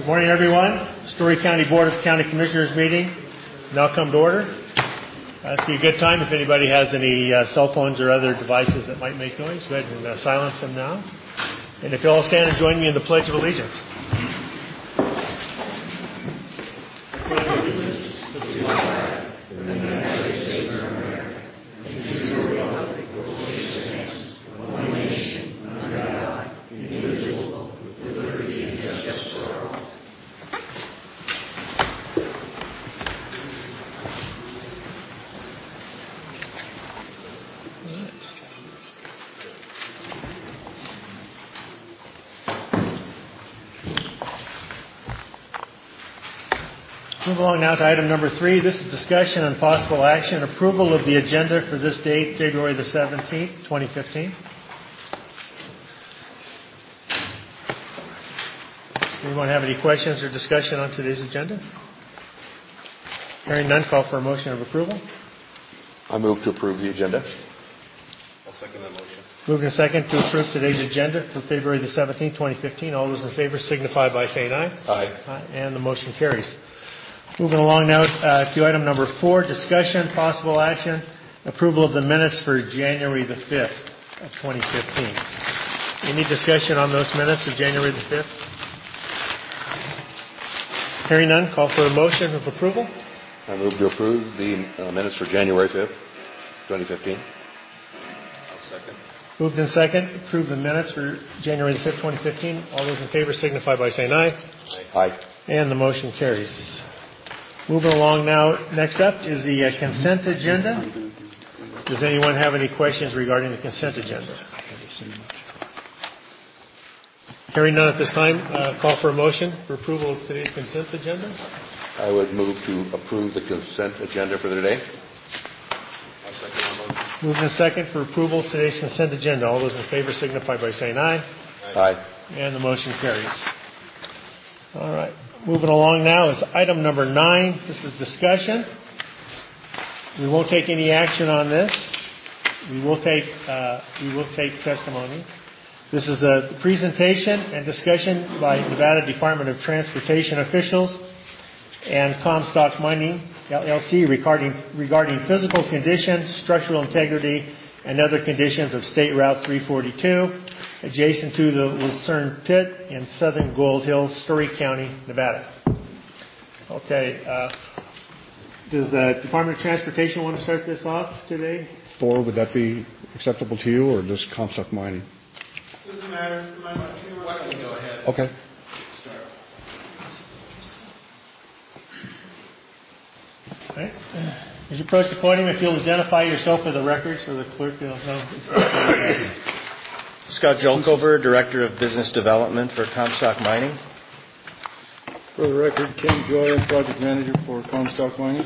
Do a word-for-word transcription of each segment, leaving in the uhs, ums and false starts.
Good morning, everyone. Story County Board of County Commissioners meeting now come to order. Uh, it'd be a good time if anybody has any uh, cell phones or other devices that might make noise. Go ahead and uh, silence them now. And if you all stand and join me in the Pledge of Allegiance. Move along now to item number three. This is discussion and possible action. Approval of the agenda for this date, February the seventeenth, twenty fifteen. Anyone have any questions or discussion on today's agenda? Hearing none, call for a motion of approval. I move to approve the agenda. I'll second that motion. Moved and second to approve today's agenda for February the seventeenth, twenty fifteen. All those in favor signify by saying aye. Aye. Aye. And the motion carries. Moving along now uh, to item number four, discussion, possible action, approval of the minutes for January the fifth of twenty fifteen. Any discussion on those minutes of January the fifth? Hearing none, call for a motion of approval. I move to approve the uh, minutes for January fifth, twenty fifteen. I'll second. Moved in second, approve the minutes for January the fifth, twenty fifteen. All those in favor signify by saying aye. Aye. And the motion carries. Moving along now, next up is the uh, consent agenda. Does anyone have any questions regarding the consent agenda? Hearing none at this time, uh, call for a motion for approval of today's consent agenda. I would move to approve the consent agenda for today. I'll second that motion. Moving in second for approval of today's consent agenda. All those in favor signify by saying aye. Aye. And the motion carries. All right. Moving along now is item number nine. This is discussion. We won't take any action on this. We will take uh, we will take testimony. This is a presentation and discussion by Nevada Department of Transportation officials and Comstock Mining L L C regarding regarding physical condition, structural integrity, and other conditions of State Route three forty-two. Adjacent to the Lucerne Pit in southern Gold Hill, Story County, Nevada. Okay. Uh, does the Department of Transportation want to start this off today? Thor, would that be acceptable to you, or just Comstock Mining? Doesn't matter. Why don't we go ahead? Okay. Start. All right. As you approach the podium, if you'll identify yourself for the record so the clerk will know. Scott Jolkover, Director of Business Development for Comstock Mining. For the record, Ken Joy, Project Manager for Comstock Mining.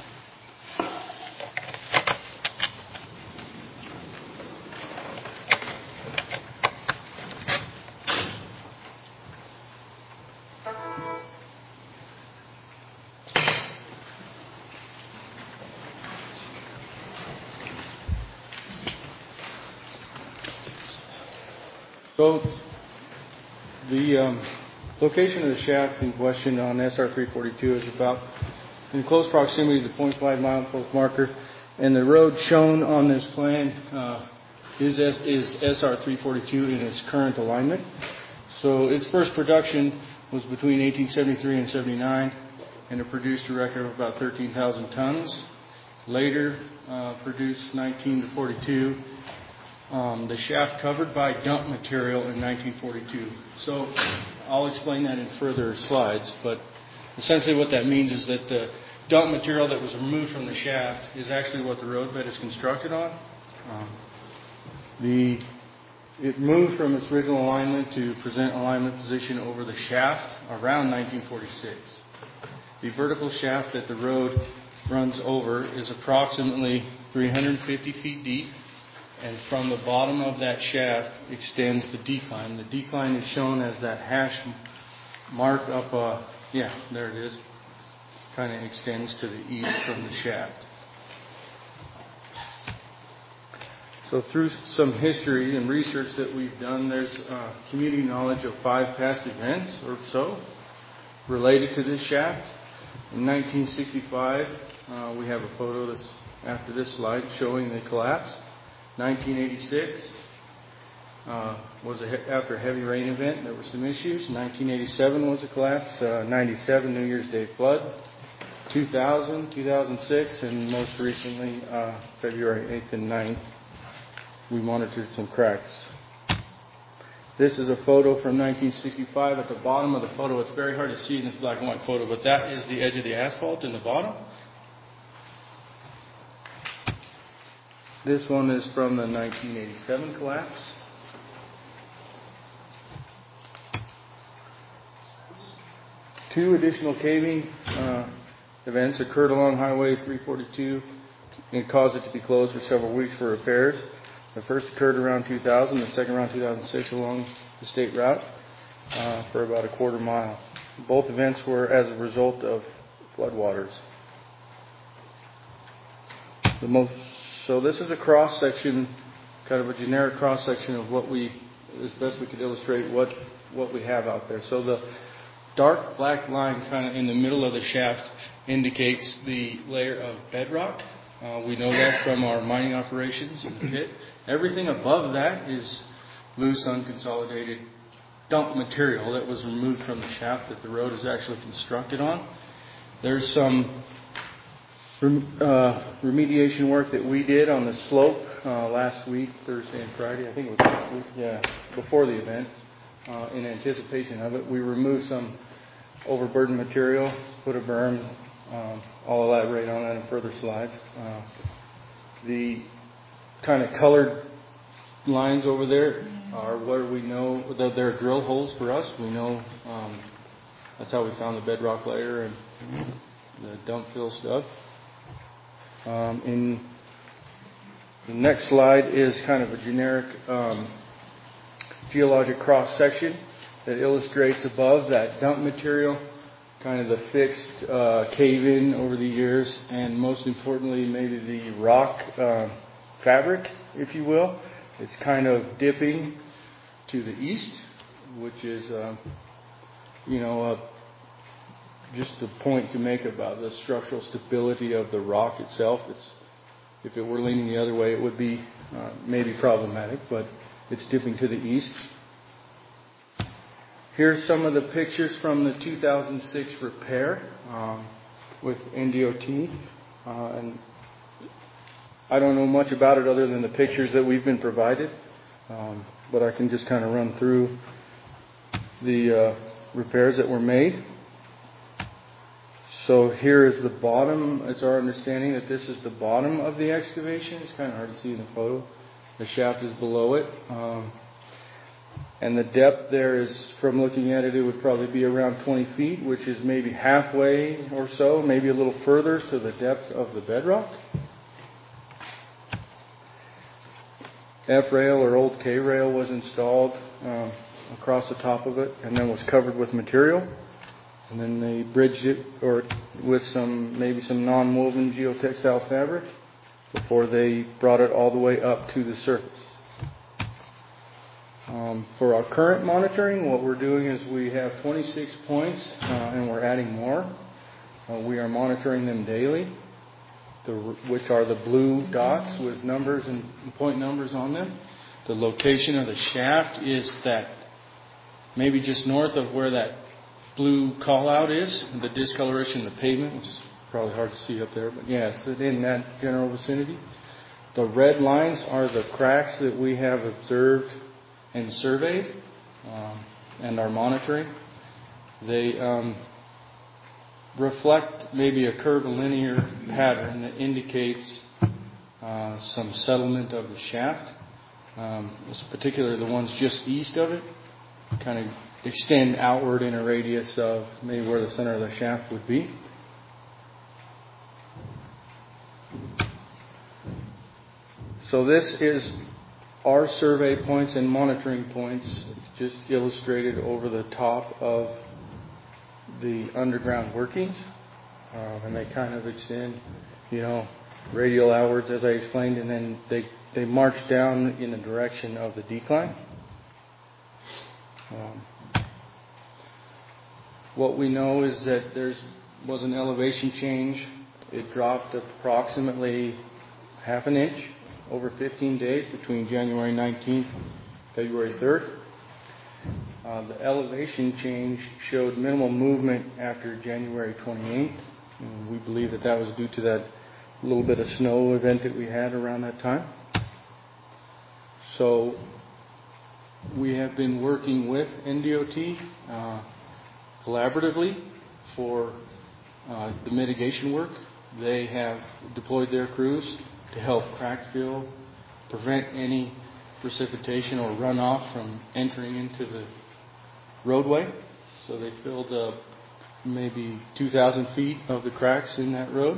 So, the um, location of the shaft in question on S R three forty-two is about in close proximity to the point five mile post marker, and the road shown on this plan uh, is, S, is S R three forty-two in its current alignment. So its first production was between eighteen seventy-three and seventy-nine, and it produced a record of about thirteen thousand tons. Later uh, produced nineteen to forty-two. Um, the shaft covered by dump material in nineteen forty-two. So I'll explain that in further slides, but essentially what that means is that the dump material that was removed from the shaft is actually what the roadbed is constructed on. Um, the it moved from its original alignment to present alignment position over the shaft around nineteen forty-six. The vertical shaft that the road runs over is approximately three hundred fifty feet deep. And from the bottom of that shaft extends the decline. The decline is shown as that hash mark up, uh, yeah, there it is. Kind of extends to the east from the shaft. So through some history and research that we've done, there's uh, community knowledge of five past events or so. related to this shaft. In nineteen sixty-five, uh, we have a photo that's after this slide showing the collapse. nineteen eighty-six uh, was a he- after a heavy rain event. There were some issues. nineteen eighty-seven was a collapse. Uh, ninety-seven New Year's Day flood. two thousand, two thousand six, and most recently uh, February eighth and ninth, we monitored some cracks. This is a photo from nineteen sixty-five. At the bottom of the photo, it's very hard to see in this black and white photo, but that is the edge of the asphalt in the bottom. This one is from the nineteen eighty-seven collapse. Two additional caving uh, events occurred along Highway three forty-two and caused it to be closed for several weeks for repairs. The first occurred around two thousand, the second around two thousand six along the state route uh, for about a quarter mile. Both events were as a result of floodwaters. The most, so this is a cross section, kind of a generic cross section of what we, as best we could illustrate what what we have out there. So the dark black line kind of in the middle of the shaft indicates the layer of bedrock. Uh, we know that from our mining operations in the pit. Everything above that is loose, unconsolidated dump material that was removed from the shaft that the road is actually constructed on. There's some rem- uh, remediation work that we did on the slope uh, last week, Thursday and Friday. I think it was last week, yeah, before the event. Uh, in anticipation of it, we removed some overburden material, put a berm. Um, I'll elaborate on that in further slides. Uh, the kind of colored lines over there are where we know that they're drill holes for us. We know um, that's how we found the bedrock layer and the dump fill stuff. Um, in the next slide is kind of a generic um, geologic cross section that illustrates above that dump material kind of the fixed uh, cave-in over the years, and most importantly, maybe the rock uh, fabric, if you will. It's kind of dipping to the east, which is, uh, you know, uh, just a point to make about the structural stability of the rock itself. It's, if it were leaning the other way, it would be uh, maybe problematic, but it's dipping to the east. Here's some of the pictures from the two thousand six repair um, with N D O T. Uh, and I don't know much about it other than the pictures that we've been provided. Um, but I can just kind of run through the uh, repairs that were made. So here is the bottom. It's our understanding that this is the bottom of the excavation. It's kind of hard to see in the photo. The shaft is below it. Um, And the depth there is, from looking at it, it would probably be around twenty feet, which is maybe halfway or so, maybe a little further to the depth of the bedrock. F-rail or old K-rail was installed um, across the top of it and then was covered with material. And then they bridged it or with some, maybe some non-woven geotextile fabric before they brought it all the way up to the surface. Um, for our current monitoring, what we're doing is we have twenty-six points uh, and we're adding more. Uh, we are monitoring them daily, the, which are the blue dots with numbers and point numbers on them. The location of the shaft is that maybe just north of where that blue call out is, the discoloration of the pavement, which is probably hard to see up there, but yeah, it's in that general vicinity. The red lines are the cracks that we have observed and surveyed um, and are monitoring. They um, reflect maybe a curvilinear pattern that indicates uh, some settlement of the shaft. Um, particularly the ones just east of it kind of extend outward in a radius of maybe where the center of the shaft would be. So this is our survey points and monitoring points just illustrated over the top of the underground workings. Um, and they kind of extend, you know, radial outwards as I explained, and then they, they march down in the direction of the decline. Um, What we know is that there's was an elevation change. It dropped approximately half an inch over fifteen days between January nineteenth and February third. Uh, the elevation change showed minimal movement after January twenty-eighth. And we believe that that was due to that little bit of snow event that we had around that time. So we have been working with N D O T uh, collaboratively for uh, the mitigation work. They have deployed their crews to help crack fill, prevent any precipitation or runoff from entering into the roadway. So they filled up maybe two thousand feet of the cracks in that road.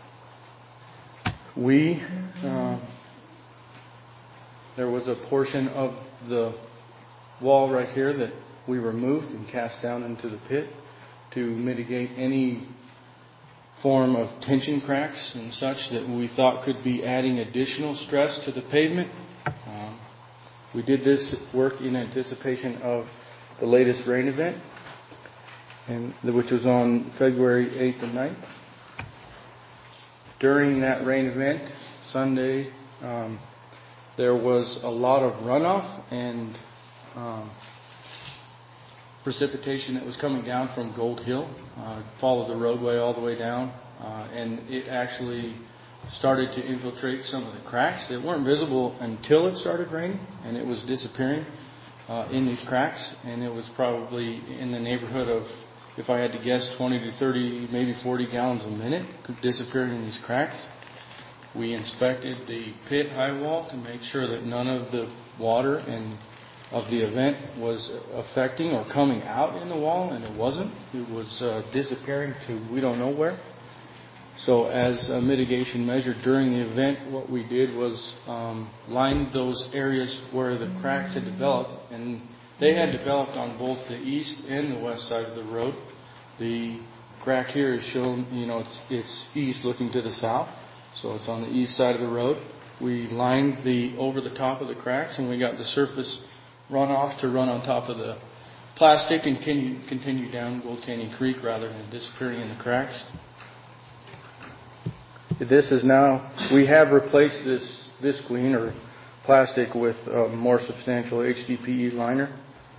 We, uh, there was a portion of the wall right here that we removed and cast down into the pit to mitigate any form of tension cracks and such that we thought could be adding additional stress to the pavement. Um, we did this work in anticipation of the latest rain event, and which was on February eighth and ninth. During that rain event, Sunday, um, there was a lot of runoff and um, precipitation that was coming down from Gold Hill, uh, followed the roadway all the way down, uh, and it actually started to infiltrate some of the cracks that weren't visible until it started raining, and it was disappearing uh, in these cracks, and it was probably in the neighborhood of, if I had to guess, twenty to thirty, maybe forty gallons a minute disappearing in these cracks. We inspected the pit high wall to make sure that none of the water and of the event was affecting or coming out in the wall, and it wasn't. It was uh, disappearing to we don't know where. So as a mitigation measure during the event, what we did was um, line those areas where the cracks had developed, and they had developed on both the east and the west side of the road. The crack here is shown, you know, it's, it's east looking to the south, so it's on the east side of the road. We lined the over the top of the cracks, and we got the surface runoff to run on top of the plastic and continue, continue down Gold Canyon Creek rather than disappearing in the cracks. This is now, we have replaced this visqueen or plastic with a more substantial H D P E liner.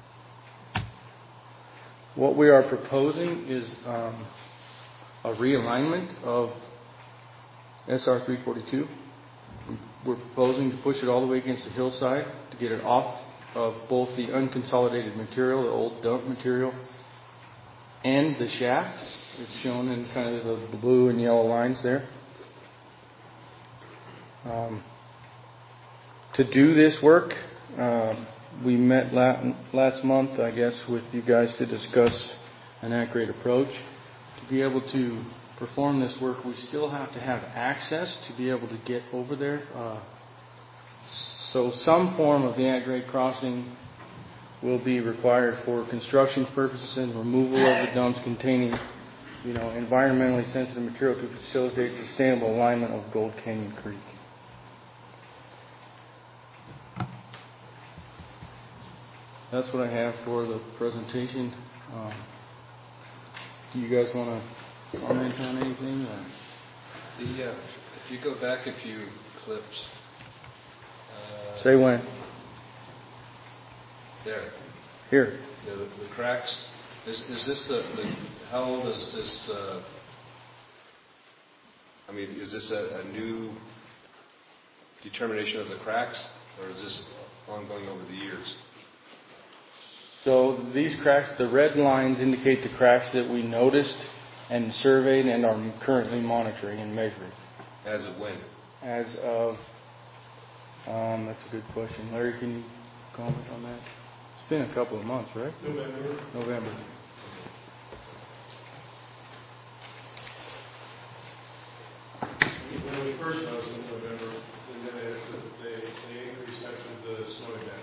What we are proposing is um, a realignment of S R three forty-two. We're proposing to push it all the way against the hillside to get it off of both the unconsolidated material, the old dump material, and the shaft. It's shown in kind of the blue and yellow lines there. Um, to do this work, uh, we met la- last month, I guess, with you guys to discuss an accurate approach. To be able to perform this work, we still have to have access to be able to get over there. Uh, so some form of the at-grade crossing will be required for construction purposes and removal of the dumps containing, you know, environmentally sensitive material to facilitate sustainable alignment of Gold Canyon Creek. That's what I have for the presentation. Um, do you guys want to comment on anything? Or? The, uh, if you go back a few clips. Uh, Say when. There. Here. The, the cracks. Is, is this the, the, how old is this, uh, I mean, is this a, a new determination of the cracks, or is this ongoing over the years? So these cracks, the red lines indicate the cracks that we noticed and surveyed and are currently monitoring and measuring. As of when? As of, um, that's a good question. Larry, can you comment on that? It's been a couple of months, right? November. November. When we first noticed in November, and then they, they, they increased after the snow event.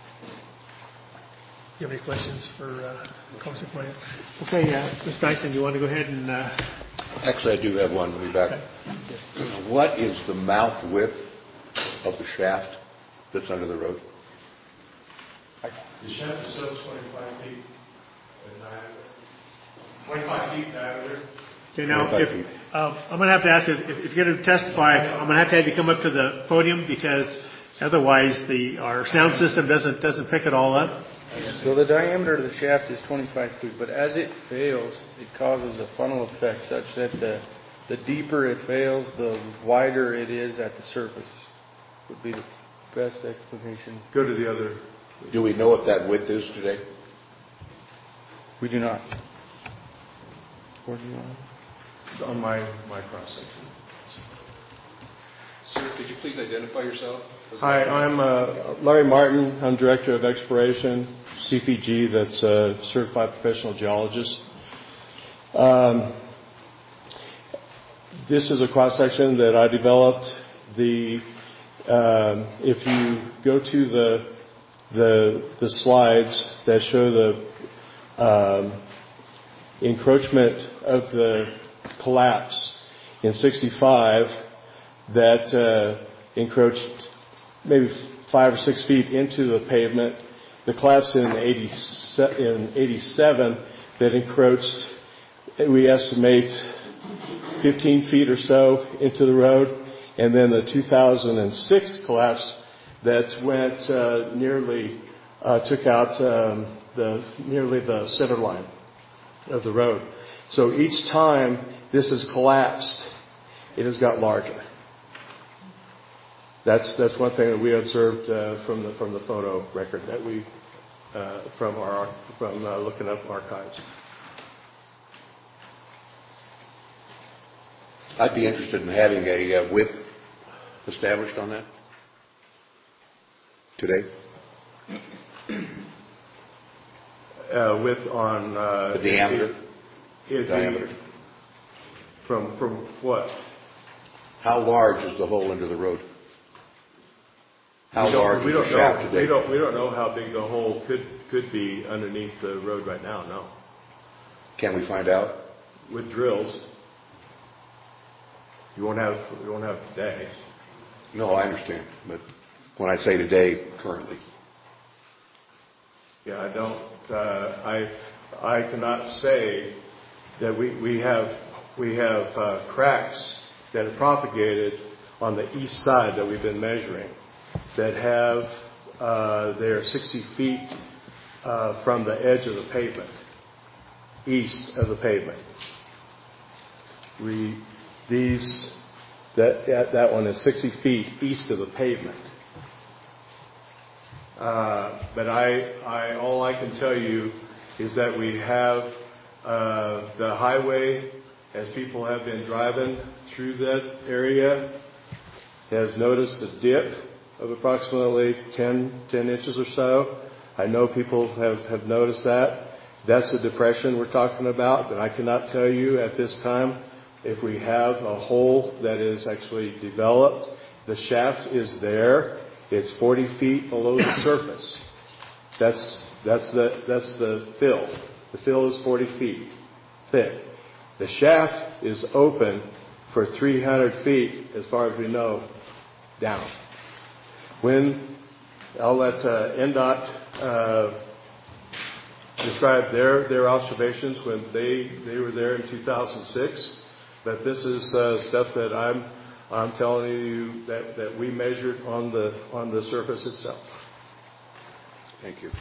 You have any questions for uh, Councilor Poirier? Okay, uh, Miz Dyson, you want to go ahead and... Uh... Actually, I do have one. We'll be back. Okay. What is the mouth width of the shaft that's under the road? The shaft itself is twenty-five feet in diameter. twenty-five feet diameter. Okay, now, twenty-five if, feet. uh, I'm going to have to ask you, if, if you're going to testify, I'm going to have to have you come up to the podium because otherwise the, our sound system doesn't, doesn't pick it all up. So the diameter of the shaft is twenty-five feet, but as it fails, it causes a funnel effect such that the, the deeper it fails, the wider it is at the surface. Would be the best explanation. Go to the other. Do we know what that width is today? We do not. Or do you want? On my, my cross section. Sir, could you please identify yourself? Hi, I'm uh, Larry Martin. I'm Director of Exploration, C P G, that's a Certified Professional Geologist. Um, this is a cross-section that I developed. The um, if you go to the the the slides that show the um, encroachment of the collapse in sixty-five, that uh, encroached maybe five or six feet into the pavement. The collapse in eighty-seven that encroached, we estimate, fifteen feet or so into the road. And then the two thousand six collapse that went uh, nearly, uh, took out um, the nearly the center line of the road. So each time this has collapsed, it has got larger. That's that's one thing that we observed uh, from the from the photo record that we uh, from our from uh, looking up archives. I'd be interested in having a uh, width established on that today. Uh, width on uh, The diameter. It, it, diameter. From from what? How large is the hole into the road? How We don't- large we is the don't shaft know, today? We don't, we don't know how big the hole could, could be underneath the road right now, no. Can we find out? With drills, you won't have, you won't have today. No, I understand. But when I say today, currently. Yeah, I don't, uh, I, I cannot say that we, we have, we have uh, cracks that have propagated on the east side that we've been measuring that have, uh, they're sixty feet uh, from the edge of the pavement, east of the pavement. We, these, that, that, that one is sixty feet east of the pavement. Uh, but I, I, all I can tell you is that we have uh, the highway, as people have been driving through that area, has noticed a dip of approximately ten, ten inches or so. I know people have, have noticed that. That's the depression we're talking about, but I cannot tell you at this time if we have a hole that is actually developed. The shaft is there. It's forty feet below the surface. That's, that's the, that's the fill. The fill is forty feet thick. The shaft is open for three hundred feet, as far as we know, down. When, I'll let uh, N D O T uh, describe their, their observations when they, they were there in two thousand six, but this is uh, stuff that I'm, I'm telling you that, that we measured on the, on the surface itself. Thank you.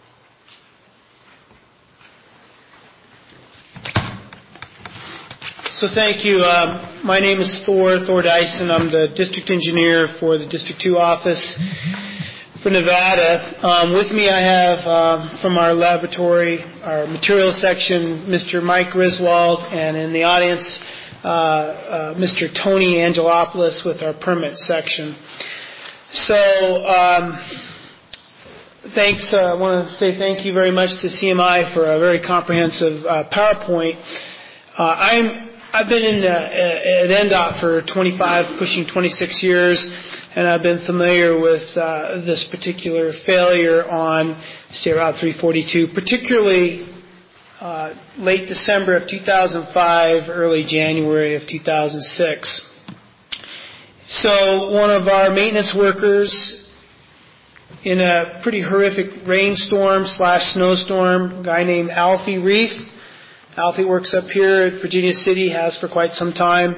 So thank you. Um, my name is Thor, Thor Dyson. I'm the district engineer for the District two office for Nevada. Um, with me I have um, from our laboratory, our materials section, Mister Mike Griswold, and in the audience, uh, uh, Mister Tony Angelopoulos with our permit section. So um, thanks. Uh, I want to say thank you very much to C M I for a very comprehensive uh, PowerPoint. Uh, I'm I've been in uh, at N D O T for twenty-five, pushing twenty-six years, and I've been familiar with uh, this particular failure on State Route three forty-two, particularly uh, late December of two thousand five, early January of two thousand six. So one of our maintenance workers, in a pretty horrific rainstorm slash snowstorm, a guy named Alfie Reef, Alfie works up here at Virginia City, has for quite some time.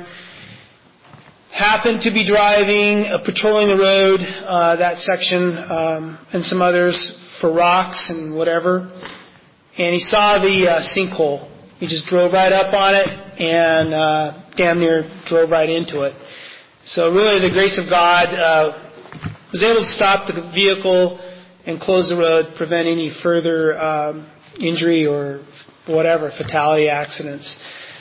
Happened to be driving, uh, patrolling the road, uh, that section, um, and some others for rocks and whatever. And he saw the uh, sinkhole. He just drove right up on it and uh, damn near drove right into it. So really the grace of God uh, was able to stop the vehicle and close the road, prevent any further um, injury or whatever, fatality accidents.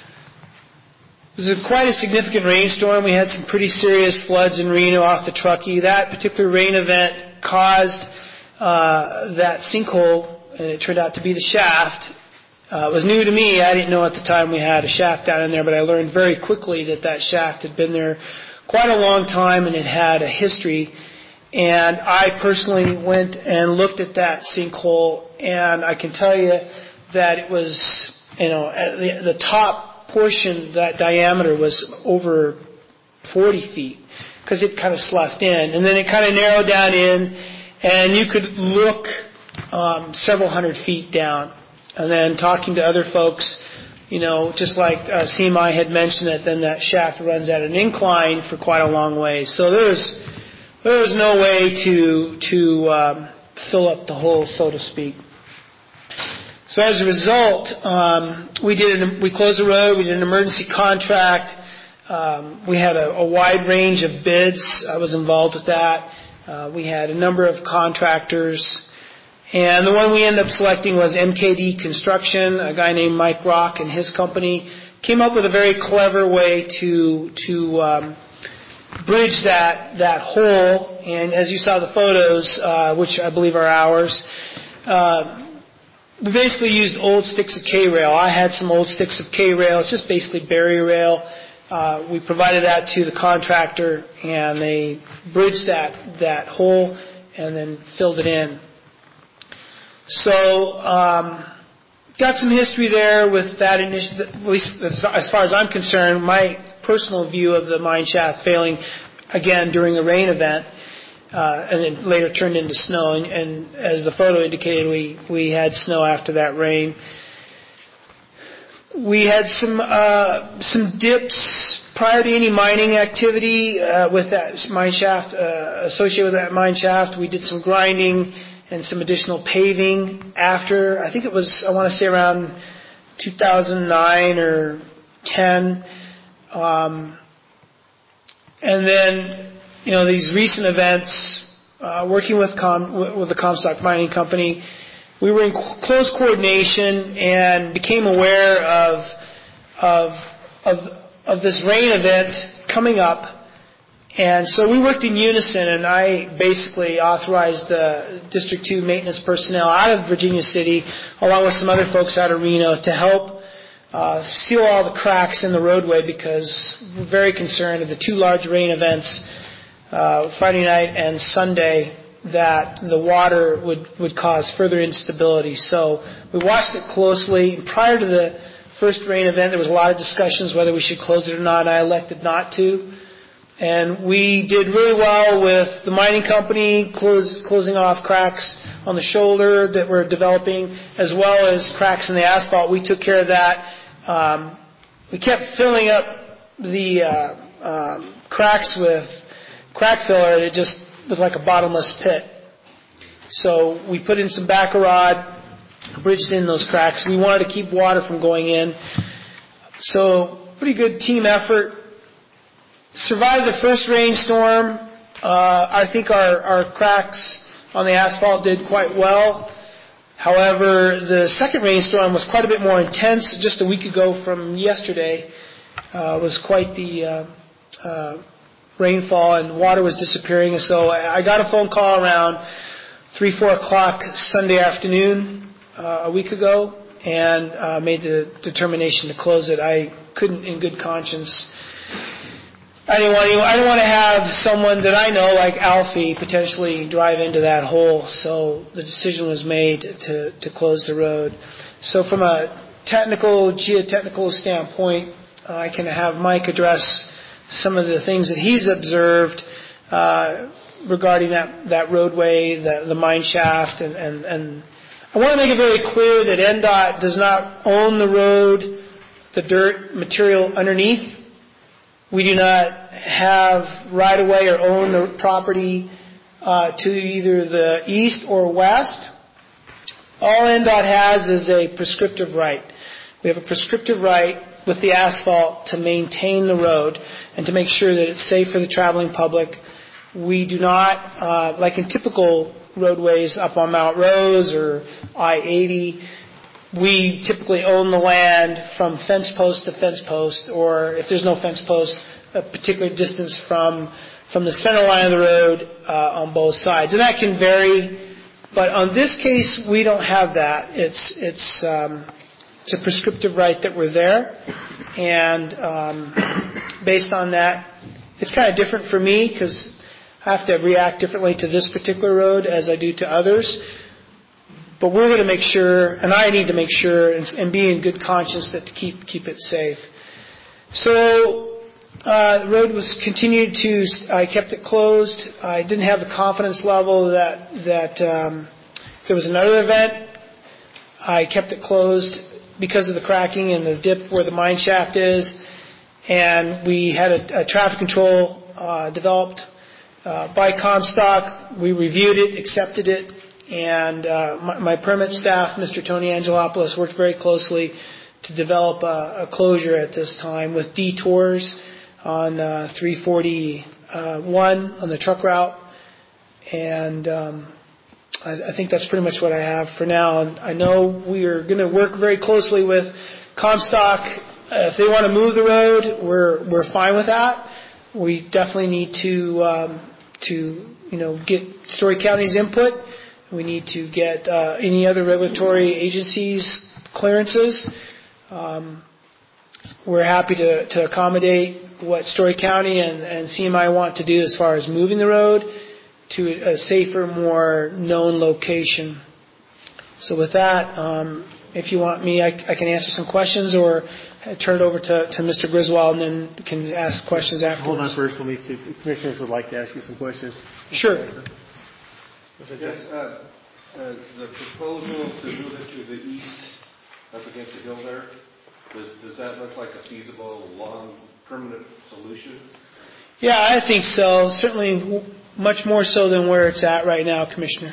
It was a, quite a significant rainstorm. We had some pretty serious floods in Reno off the Truckee. That particular rain event caused uh, that sinkhole, and it turned out to be the shaft. Uh, it was new to me. I didn't know at the time we had a shaft down in there, but I learned very quickly that that shaft had been there quite a long time and it had a history. And I personally went and looked at that sinkhole, and I can tell you that it was, you know, at the, the top portion, that diameter was over forty feet because it kind of sloughed in. And then it kind of narrowed down in, and you could look um, several hundred feet down. And then talking to other folks, you know, just like uh, Seema had mentioned it, then that shaft runs at an incline for quite a long way. So there was, there was no way to, to um, fill up the hole, so to speak. So as a result, um, we did an, we closed the road. We did an emergency contract. Um, we had a, a wide range of bids. I was involved with that. Uh, we had a number of contractors, and the one we ended up selecting was M K D Construction. A guy named Mike Rock and his company came up with a very clever way to to um, bridge that that hole. And as you saw the photos, uh, which I believe are ours. Uh, We basically used old sticks of K-rail. I had some old sticks of K-rail. It's just basically barrier rail. Uh, we provided that to the contractor, and they bridged that that hole and then filled it in. So, um, got some history there with that initiative. At least as far as I'm concerned, my personal view of the mine shaft failing again during a rain event. Uh, and then later turned into snow. And, and as the photo indicated, we, we had snow after that rain. We had some uh, some dips prior to any mining activity uh, with that mine shaft, uh, associated with that mine shaft. We did some grinding and some additional paving after. I think it was, I want to say around two thousand nine or ten. Um, and then You know, these recent events, uh, working with Com- with the Comstock Mining Company, we were in close coordination and became aware of of of of this rain event coming up, and so we worked in unison. And I basically authorized the District two maintenance personnel out of Virginia City, along with some other folks out of Reno, to help uh, seal all the cracks in the roadway because we're very concerned of the two large rain events. Uh, Friday night and Sunday, that the water would, would cause further instability. So we watched it closely. Prior to the first rain event, there was a lot of discussions whether we should close it or not, and I elected not to. And we did really well with the mining company close, closing off cracks on the shoulder that were developing, as well as cracks in the asphalt. We took care of that. Um, we kept filling up the uh, um, cracks with crack filler, and it just was like a bottomless pit. So we put in some Baccarod, bridged in those cracks. We wanted to keep water from going in. So pretty good team effort. Survived the first rainstorm. Uh, I think our, our cracks on the asphalt did quite well. However, the second rainstorm was quite a bit more intense. Just a week ago from yesterday uh, was quite the uh, uh, rainfall, and water was disappearing. And so I got a phone call around three, four o'clock Sunday afternoon uh, a week ago, and uh, made the determination to close it. I couldn't, in good conscience. I didn't want to, I didn't want to have someone that I know, like Alfie, potentially drive into that hole. So the decision was made to, to close the road. So from a technical, geotechnical standpoint, uh, I can have Mike address some of the things that he's observed uh, regarding that, that roadway, the, the mine shaft, and, and, and I want to make it very clear that N D O T does not own the road, the dirt material underneath. We do not have right-of-way or own the property uh, to either the east or west. All N D O T has is a prescriptive right. We have a prescriptive right with the asphalt to maintain the road and to make sure that it's safe for the traveling public. We do not, uh, like in typical roadways up on Mount Rose or I eighty, we typically own the land from fence post to fence post, or if there's no fence post, a particular distance from from the center line of the road uh, on both sides. And that can vary, but on this case, we don't have that. It's it's um, it's a prescriptive right that we're there, and um, based on that, it's kind of different for me because I have to react differently to this particular road as I do to others. But we're going to make sure, and I need to make sure, and, and be in good conscience that to keep keep it safe. So uh, the road was continued to. I kept it closed. I didn't have the confidence level that that um, if there was another event, I kept it closed because of the cracking and the dip where the mine shaft is, and we had a, a traffic control uh, developed uh, by Comstock. We reviewed it, accepted it. And uh, my, my permit staff, Mister Tony Angelopoulos, worked very closely to develop a, a closure at this time with detours on uh, three forty-one on the truck route. And um, I, I think that's pretty much what I have for now. And I know we are going to work very closely with Comstock. Uh, if they want to move the road, we're we're fine with that. We definitely need to um, to you know get Story County's input. We need to get uh, any other regulatory agencies' clearances. Um, we're happy to, to accommodate what Story County and, and C M I want to do as far as moving the road to a safer, more known location. So with that, um, if you want me, I, I can answer some questions or turn it over to, to Mister Griswold and then can ask questions afterwards. Hold on first. Let me see if the commissioners would like to ask you some questions. Sure. Yes, uh, uh, the proposal to move it to the east up against the hill there, does, does that look like a feasible, long, permanent solution? Yeah, I think so. Certainly w- much more so than where it's at right now, Commissioner.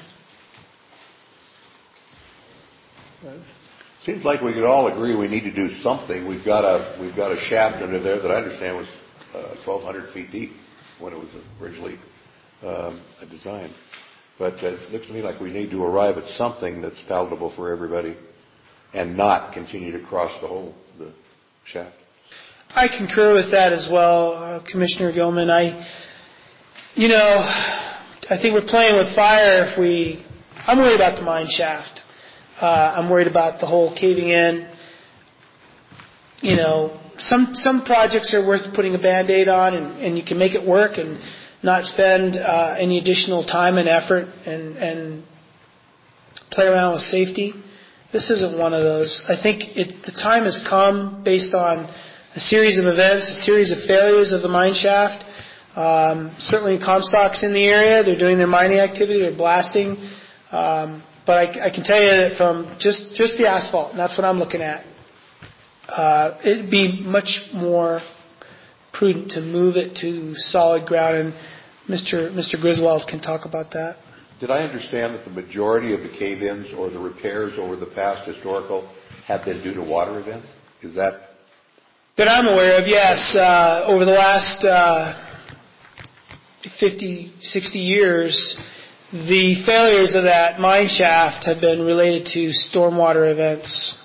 Seems like we could all agree we need to do something. We've got a we've got a shaft under there that I understand was uh, twelve hundred feet deep when it was originally um, designed. But uh, it looks to me like we need to arrive at something that's palatable for everybody and not continue to cross the whole the shaft. I concur with that as well, uh, Commissioner Gilman. I, you know, I think we're playing with fire if we, I'm worried about the mine shaft. Uh, I'm worried about the whole caving in. You know, some, some projects are worth putting a Band-Aid on and, and you can make it work and not spend uh, any additional time and effort and, and play around with safety. This isn't one of those. I think it, the time has come based on a series of events, a series of failures of the mine shaft. Um, certainly Comstock's in the area. They're doing their mining activity. They're blasting. Um, but I, I can tell you that from just, just the asphalt, and that's what I'm looking at, uh, it'd be much more prudent to move it to solid ground. And Mister Mister Griswold can talk about that. Did I understand that the majority of the cave-ins or the repairs over the past historical have been due to water events? Is that? That I'm aware of, yes. Uh, over the last uh, fifty, sixty years, the failures of that mine shaft have been related to stormwater events.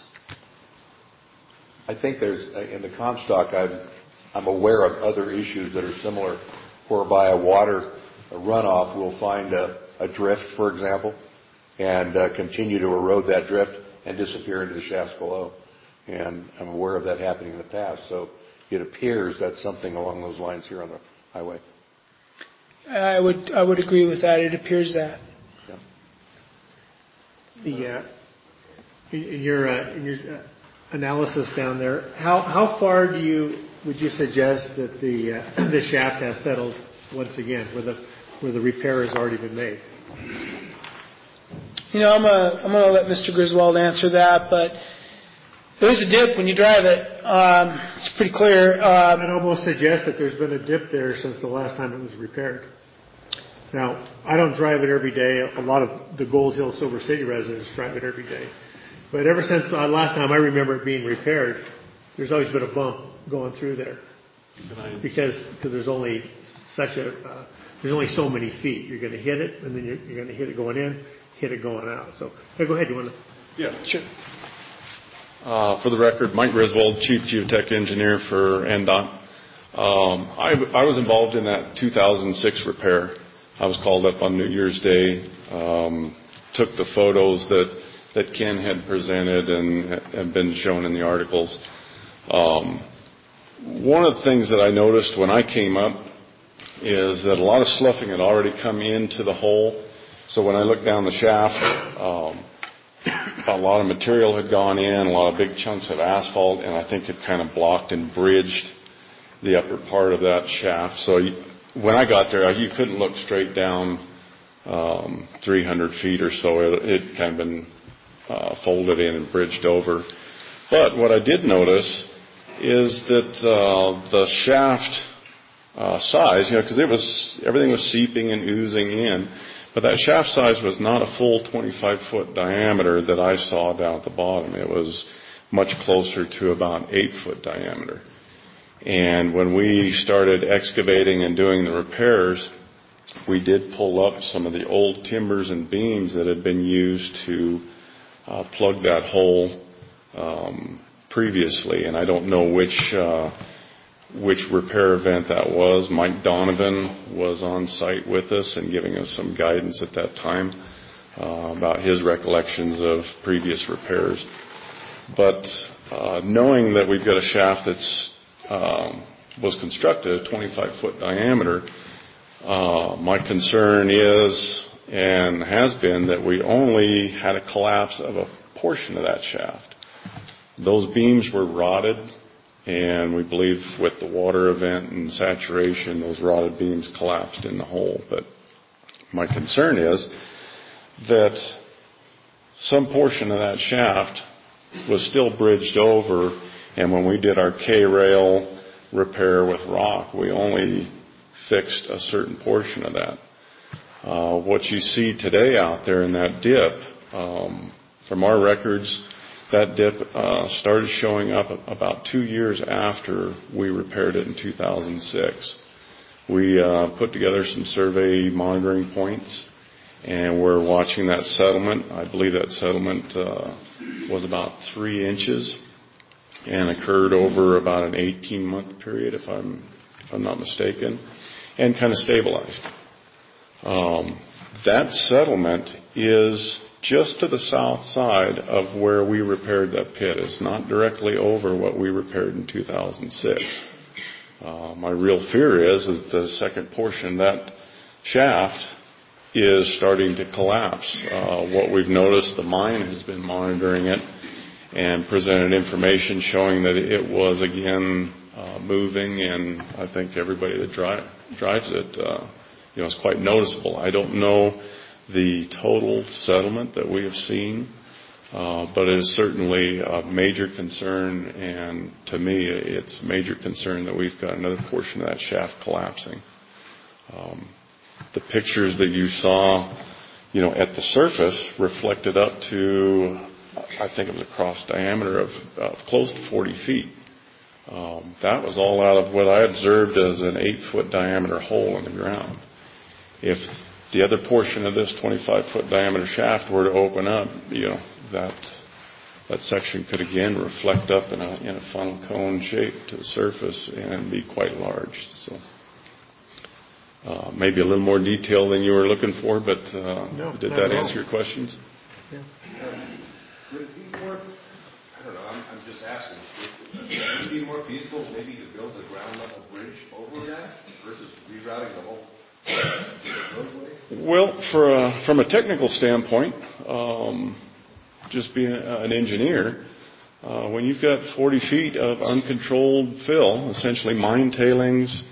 I think there's, in the Comstock, I'm, I'm aware of other issues that are similar, whereby a water a runoff will find a, a drift, for example, and uh, continue to erode that drift and disappear into the shafts below. And I'm aware of that happening in the past. So it appears that's something along those lines here on the highway. I would I would agree with that. It appears that. Yeah. The uh, in your uh, in your uh, analysis down there, how how far do you would you suggest that the uh, the shaft has settled once again, where the where the repair has already been made? You know, I'm a, I'm going to let Mister Griswold answer that, but there's a dip when you drive it. Um, it's pretty clear. Um, I'd almost suggest that there's been a dip there since the last time it was repaired. Now, I don't drive it every day. A lot of the Gold Hill Silver City residents drive it every day. But ever since uh, last time I remember it being repaired, there's always been a bump going through there. Because because there's only such a, uh, there's only so many feet. You're going to hit it, and then you're, you're going to hit it going in, hit it going out. So, yeah, go ahead. You want to? Yeah, sure. Uh, for the record, Mike Griswold, Chief Geotech Engineer for N D O T. Um, I, I was involved in that two thousand six repair. I was called up on New Year's Day, um, took the photos that, that Ken had presented and have been shown in the articles. Um, one of the things that I noticed when I came up is that a lot of sloughing had already come into the hole. So when I looked down the shaft, um, a lot of material had gone in, a lot of big chunks of asphalt, and I think it kind of blocked and bridged the upper part of that shaft. So you, when I got there, you couldn't look straight down um, three hundred feet or so. It, it kind of been uh, folded in and bridged over. But what I did notice is that uh, the shaft uh, size, you know, because it was everything was seeping and oozing in, but that shaft size was not a full twenty-five foot diameter that I saw down at the bottom. It was much closer to about eight foot diameter. And when we started excavating and doing the repairs, we did pull up some of the old timbers and beams that had been used to uh, plug that hole um, previously. And I don't know which uh, which repair event that was. Mike Donovan was on site with us and giving us some guidance at that time uh, about his recollections of previous repairs. But uh, knowing that we've got a shaft that's Um, was constructed a twenty-five foot diameter, uh, my concern is and has been that we only had a collapse of a portion of that shaft. Those beams were rotted, and we believe with the water event and saturation, those rotted beams collapsed in the hole. But my concern is that some portion of that shaft was still bridged over. And when we did our K-rail repair with rock, we only fixed a certain portion of that. Uh, what you see today out there in that dip, um, from our records, that dip uh, started showing up about two years after we repaired it in two thousand six. We uh, put together some survey monitoring points, and we're watching that settlement. I believe that settlement uh, was about three inches. And occurred over about an eighteen month period, if I'm if I'm not mistaken, and kind of stabilized. Um, that settlement is just to the south side of where we repaired that pit. It's not directly over what we repaired in two thousand six. Uh, my real fear is that the second portion, that shaft, is starting to collapse. Uh, what we've noticed, the mine has been monitoring it and presented information showing that it was again uh, moving, and I think everybody that drive, drives it, uh, you know, is quite noticeable. I don't know the total settlement that we have seen, uh, but it is certainly a major concern, and to me, it's a major concern that we've got another portion of that shaft collapsing. Um, the pictures that you saw, you know, at the surface reflected up to, I think it was a cross diameter of, of close to forty feet. Um, that was all out of what I observed as an eight-foot diameter hole in the ground. If the other portion of this twenty-five foot diameter shaft were to open up, you know, that that section could again reflect up in a in a funnel cone shape to the surface and be quite large. So uh, maybe a little more detail than you were looking for, but uh, no, did that answer your questions? Yeah. Would it be more, I don't know, I'm, I'm just asking, would it be more feasible maybe to build a ground level bridge over that versus rerouting the whole roadway? Well, for a, from a technical standpoint, um, just being a, an engineer, uh, when you've got forty feet of uncontrolled fill, essentially mine tailings,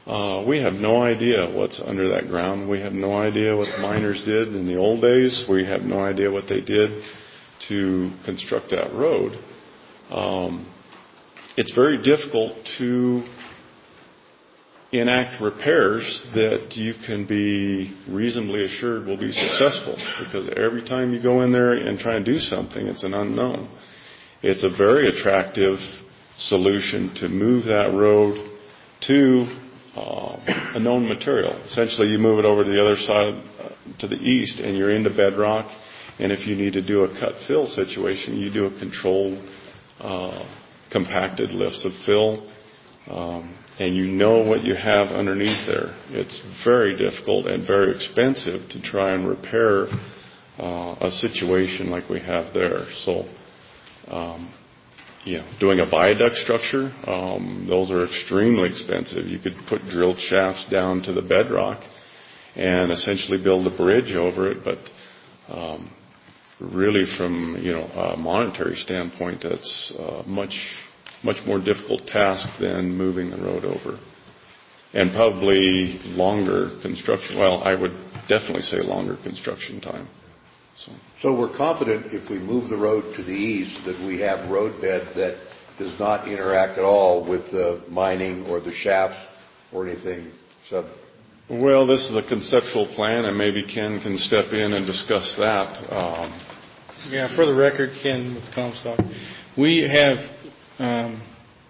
Uh, we have no idea what's under that ground. We have no idea what the miners did in the old days. We have no idea what they did to construct that road. Um, it's very difficult to enact repairs that you can be reasonably assured will be successful, because every time you go in there and try and do something, it's an unknown. It's a very attractive solution to move that road to uh, a known material. Essentially, you move it over to the other side, uh, to the east, and you're into bedrock. And if you need to do a cut fill situation, you do a controlled, uh, compacted lifts of fill, um, and you know what you have underneath there. It's very difficult and very expensive to try and repair uh, a situation like we have there. So, um, you know, doing a viaduct structure, um, those are extremely expensive. You could put drilled shafts down to the bedrock and essentially build a bridge over it, but um, really from, you know, a monetary standpoint, that's uh, much, much more difficult task than moving the road over. And probably longer construction, well, I would definitely say longer construction time. So. so we're confident if we move the road to the east that we have road bed that does not interact at all with the mining or the shafts or anything. So. Well, this is a conceptual plan, and maybe Ken can step in and discuss that. Um, yeah, for the record, Ken with Comstock, we have um,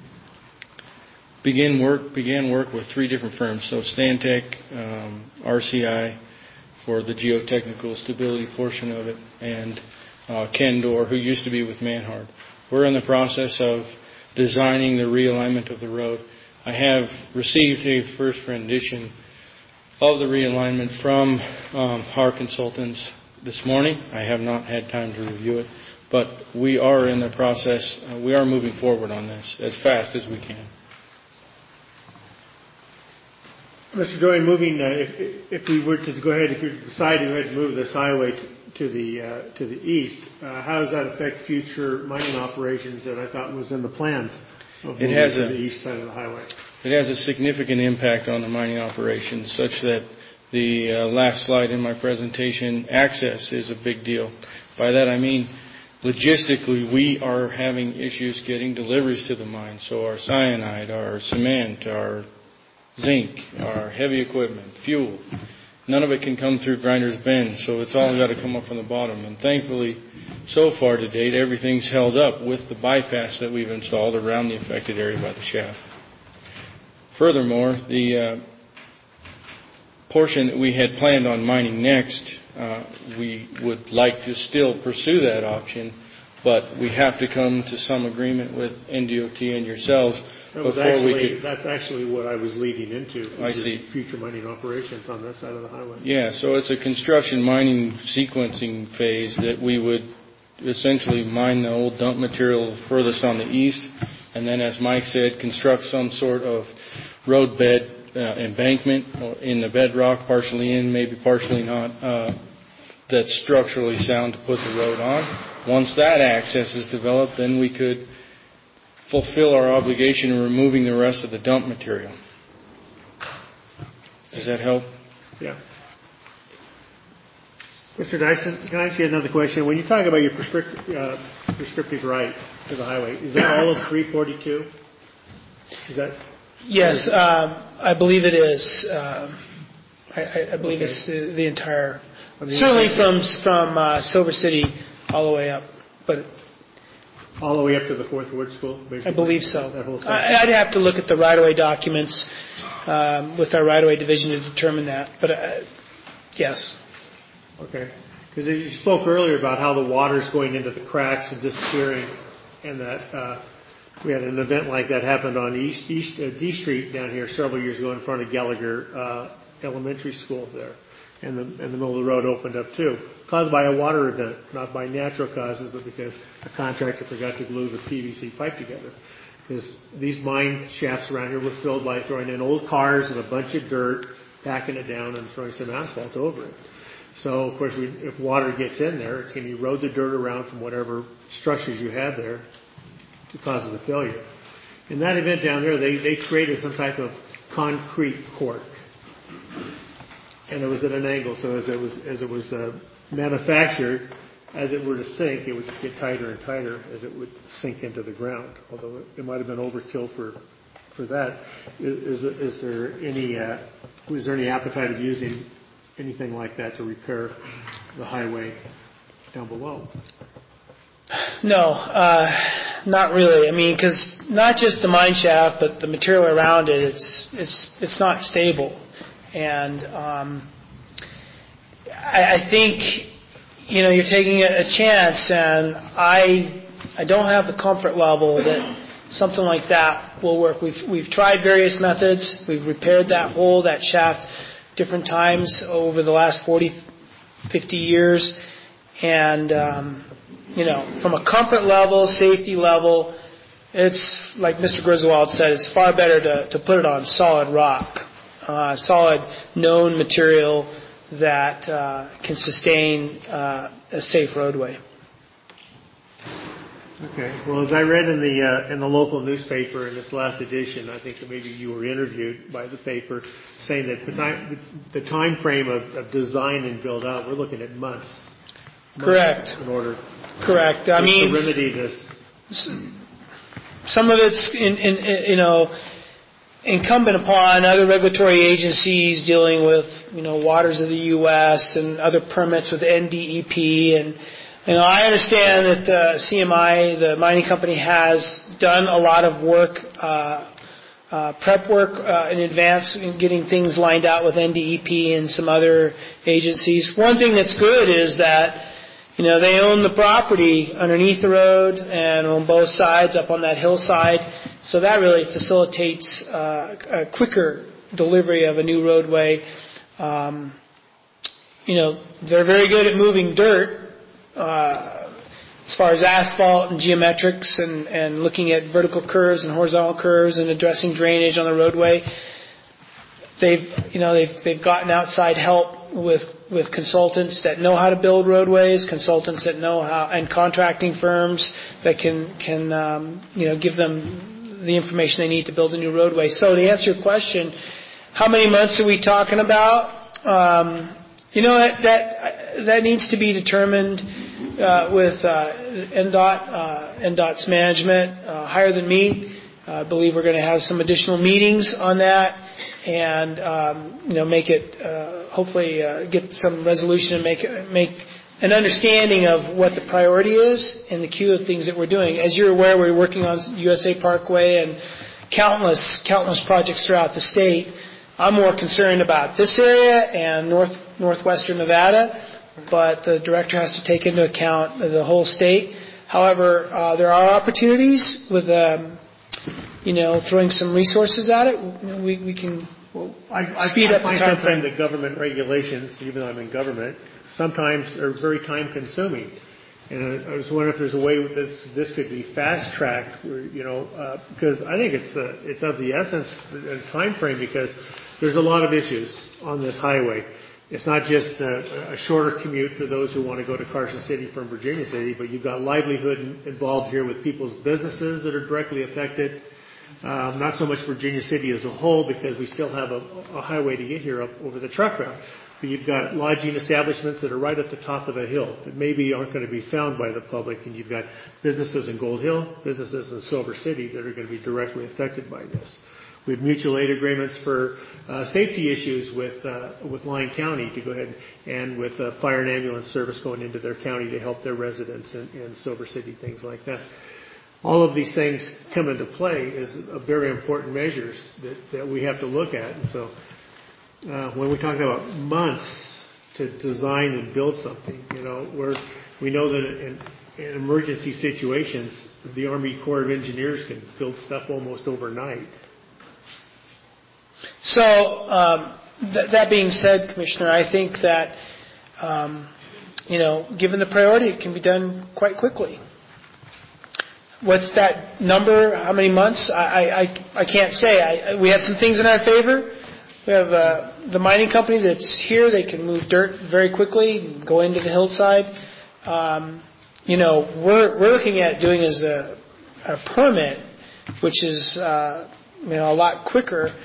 begin work began work with three different firms. So Stantec, um, R C I for the geotechnical stability portion of it, and uh, Ken Dorr, who used to be with Manhard. We're in the process of designing the realignment of the road. I have received a first rendition of the realignment from um, our consultants this morning. I have not had time to review it, but we are in the process. Uh, we are moving forward on this as fast as we can. Mister Joy, moving, uh, if, if we were to go ahead, if you decide to go ahead and move this highway to, to the uh, to the east, uh, how does that affect future mining operations that I thought was in the plans of moving it has to a, the east side of the highway? It has a significant impact on the mining operations, such that the uh, last slide in my presentation, access is a big deal. By that I mean, logistically, we are having issues getting deliveries to the mine. So our cyanide, our cement, our zinc, our heavy equipment, fuel, none of it can come through Grinders Bend, so it's all got to come up from the bottom. And thankfully, so far to date, everything's held up with the bypass that we've installed around the affected area by the shaft. Furthermore, the uh, portion that we had planned on mining next, uh, we would like to still pursue that option, but we have to come to some agreement with N D O T and yourselves. That was before actually, we could, that's actually what I was leading into. I see. Future mining operations on that side of the highway. Yeah, so it's a construction mining sequencing phase that we would essentially mine the old dump material furthest on the east, and then, as Mike said, construct some sort of road bed uh, embankment in the bedrock, partially in, maybe partially not, uh, that's structurally sound to put the road on. Once that access is developed, then we could fulfill our obligation in removing the rest of the dump material. Does that help? Yeah. Mister Dyson, can I ask you another question? When you talk about your prescriptive, uh, prescriptive right to the highway, is that all of three forty-two? Is that? Yes, um, I believe it is. Um, I, I believe okay. it's the, the entire, I mean, certainly from from uh, Silver City all the way up, but. All the way up to the Fourth Ward School, basically? I believe so. I'd have to look at the right-of-way documents um, with our right-of-way division to determine that, but uh, yes. Okay. Because you spoke earlier about how the water's going into the cracks and disappearing, and that uh, we had an event like that happened on East, East uh, D Street down here several years ago in front of Gallagher uh, Elementary School there. And the, and the middle of the road opened up too, caused by a water event, not by natural causes, but because a contractor forgot to glue the P V C pipe together. Because these mine shafts around here were filled by throwing in old cars and a bunch of dirt, packing it down and throwing some asphalt over it. So, of course, we, if water gets in there, it's going to erode the dirt around from whatever structures you have there to cause the failure. In that event down there, they, they created some type of concrete cork. And it was at an angle, so as it was, as it was uh, manufactured, as it were to sink, it would just get tighter and tighter as it would sink into the ground. Although it might have been overkill for for that. Is, is there any uh, is there any appetite of using anything like that to repair the highway down below? No, uh, not really. I mean, because not just the mine shaft, but the material around it, it's it's it's not stable, and um, I, I think you know you're taking a, a chance, and I I don't have the comfort level that something like that will work. We've we've tried various methods. We've repaired that hole, that shaft, different times over the last forty, fifty years, and um, you know, from a comfort level, safety level, it's like Mister Griswold said. It's far better to to put it on solid rock, uh, solid known material that uh, can sustain uh, a safe roadway. Okay. Well, as I read in the uh, in the local newspaper in this last edition, I think that maybe you were interviewed by the paper, saying that the time, the time frame of, of design and build out, we're looking at months. months Correct. In order. Correct. I to, mean, to remedy this. Some of it's in, in, you know incumbent upon other regulatory agencies dealing with you know waters of the U S and other permits with N D E P and. You know, I understand that the C M I, the mining company, has done a lot of work, uh, uh, prep work uh, in advance in getting things lined out with N D E P and some other agencies. One thing that's good is that, you know, they own the property underneath the road and on both sides up on that hillside. So that really facilitates uh, a quicker delivery of a new roadway. Um, you know, they're very good at moving dirt. Uh, as far as asphalt and geometrics and, and looking at vertical curves and horizontal curves and addressing drainage on the roadway, they've you know they've they've gotten outside help with with consultants that know how to build roadways, consultants that know how, and contracting firms that can can um, you know give them the information they need to build a new roadway. So to answer your question, how many months are we talking about? Um, You know, that that, that needs to be determined uh, with uh, N D O T, uh, N D O T's management, uh, higher than me. Uh, I believe we're going to have some additional meetings on that and, um, you know, make it, uh, hopefully uh, get some resolution and make make an understanding of what the priority is in the queue of things that we're doing. As you're aware, we're working on U S A Parkway and countless, countless projects throughout the state. I'm more concerned about this area and north northwestern Nevada, but the director has to take into account the whole state. However, uh, there are opportunities with, um, you know, throwing some resources at it. We, we can well, I, I, speed I up find the time sometimes frame. the government regulations, even though I'm in government, sometimes are very time consuming. And I was wondering if there's a way this this could be fast tracked, you know, uh, because I think it's uh, it's of the essence the time frame because there's a lot of issues on this highway. It's not just a, a shorter commute for those who want to go to Carson City from Virginia City, but you've got livelihood involved here with people's businesses that are directly affected. Um, not so much Virginia City as a whole because we still have a, a highway to get here up over the truck route. But you've got lodging establishments that are right at the top of the hill that maybe aren't going to be found by the public. And you've got businesses in Gold Hill, businesses in Silver City that are going to be directly affected by this. We have mutual aid agreements for uh, safety issues with uh, with Lyon County to go ahead and with uh, fire and ambulance service going into their county to help their residents in, in Silver City, things like that. All of these things come into play as a very important measures that, that we have to look at. And so uh, when we talk about months to design and build something, you know, we're, we know that in, in emergency situations, the Army Corps of Engineers can build stuff almost overnight. So, um, th- that being said, Commissioner, I think that, um, you know, given the priority, it can be done quite quickly. What's that number? How many months? I, I, I can't say. I, we have some things in our favor. We have uh, the mining company that's here. They can move dirt very quickly, go into the hillside. Um, you know, we're we're looking at doing as a, a permit, which is uh, you know a lot quicker.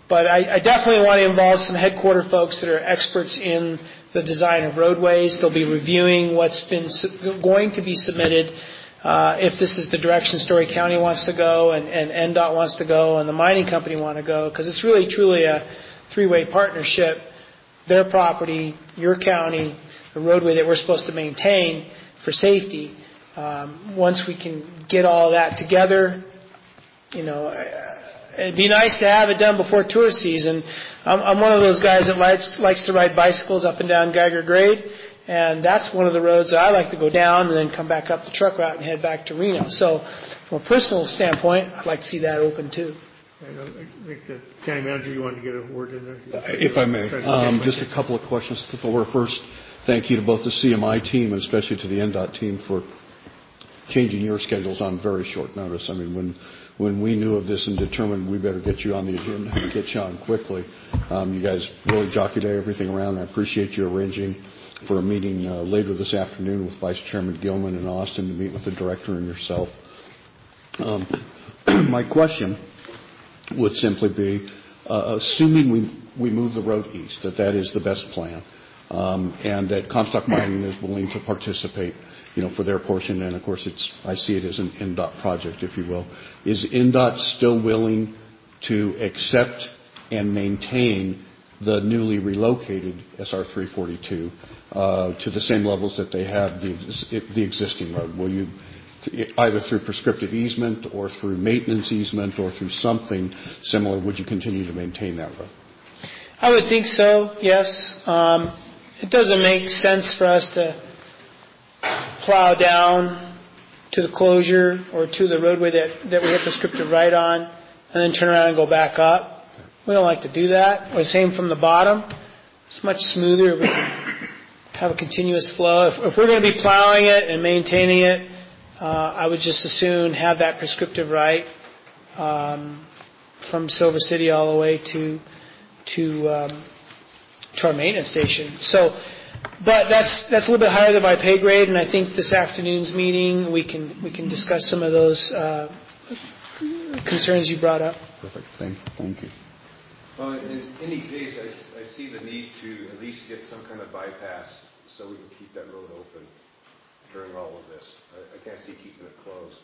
but I, I definitely want to involve some headquarter folks that are experts in the design of roadways. They'll be reviewing what's been su- going to be submitted. Uh, if this is the direction Story County wants to go and, and N D O T wants to go and the mining company want to go, because it's really truly a three-way partnership. Their property, your county, the roadway that we're supposed to maintain for safety. Um, once we can get all that together, you know, it'd be nice to have it done before tourist season. I'm, I'm one of those guys that likes, likes to ride bicycles up and down Geiger Grade. And that's one of the roads that I like to go down and then come back up the truck route and head back to Reno. So from a personal standpoint, I'd like to see that open too. I think the county manager, you wanted to get a word in there? If I may, um, just a couple of questions to forward. First, thank you to both the C M I team and especially to the N D O T team for changing your schedules on very short notice. I mean, when when we knew of this and determined we better get you on the agenda and get you on quickly, um, you guys really jockeyed everything around. I appreciate you arranging for a meeting uh, later this afternoon with Vice Chairman Gilman in Austin to meet with the director and yourself. Um, my question would simply be, uh, assuming we, we move the road east, that that is the best plan, um, and that Comstock Mining is willing to participate, you know, for their portion, and of course it's, I see it as an N D O T project, if you will. Is N D O T still willing to accept and maintain the newly relocated S R three forty-two uh, to the same levels that they have the, the existing road? Will you, either through prescriptive easement or through maintenance easement or through something similar, would you continue to maintain that road? I would think so, yes. Um, it doesn't make sense for us to plow down to the closure or to the roadway that, that we have prescriptive right on and then turn around and go back up. We don't like to do that. Or same from the bottom. It's much smoother if we can have a continuous flow. If, if we're going to be plowing it and maintaining it, uh, I would just as soon have that prescriptive right um, from Silver City all the way to to um, to our maintenance station. So, but that's that's a little bit higher than my pay grade, and I think this afternoon's meeting we can we can discuss some of those uh, concerns you brought up. Perfect. Thank you. Thank you. Well, in any case, I, I see the need to at least get some kind of bypass so we can keep that road open during all of this. I, I can't see keeping it closed.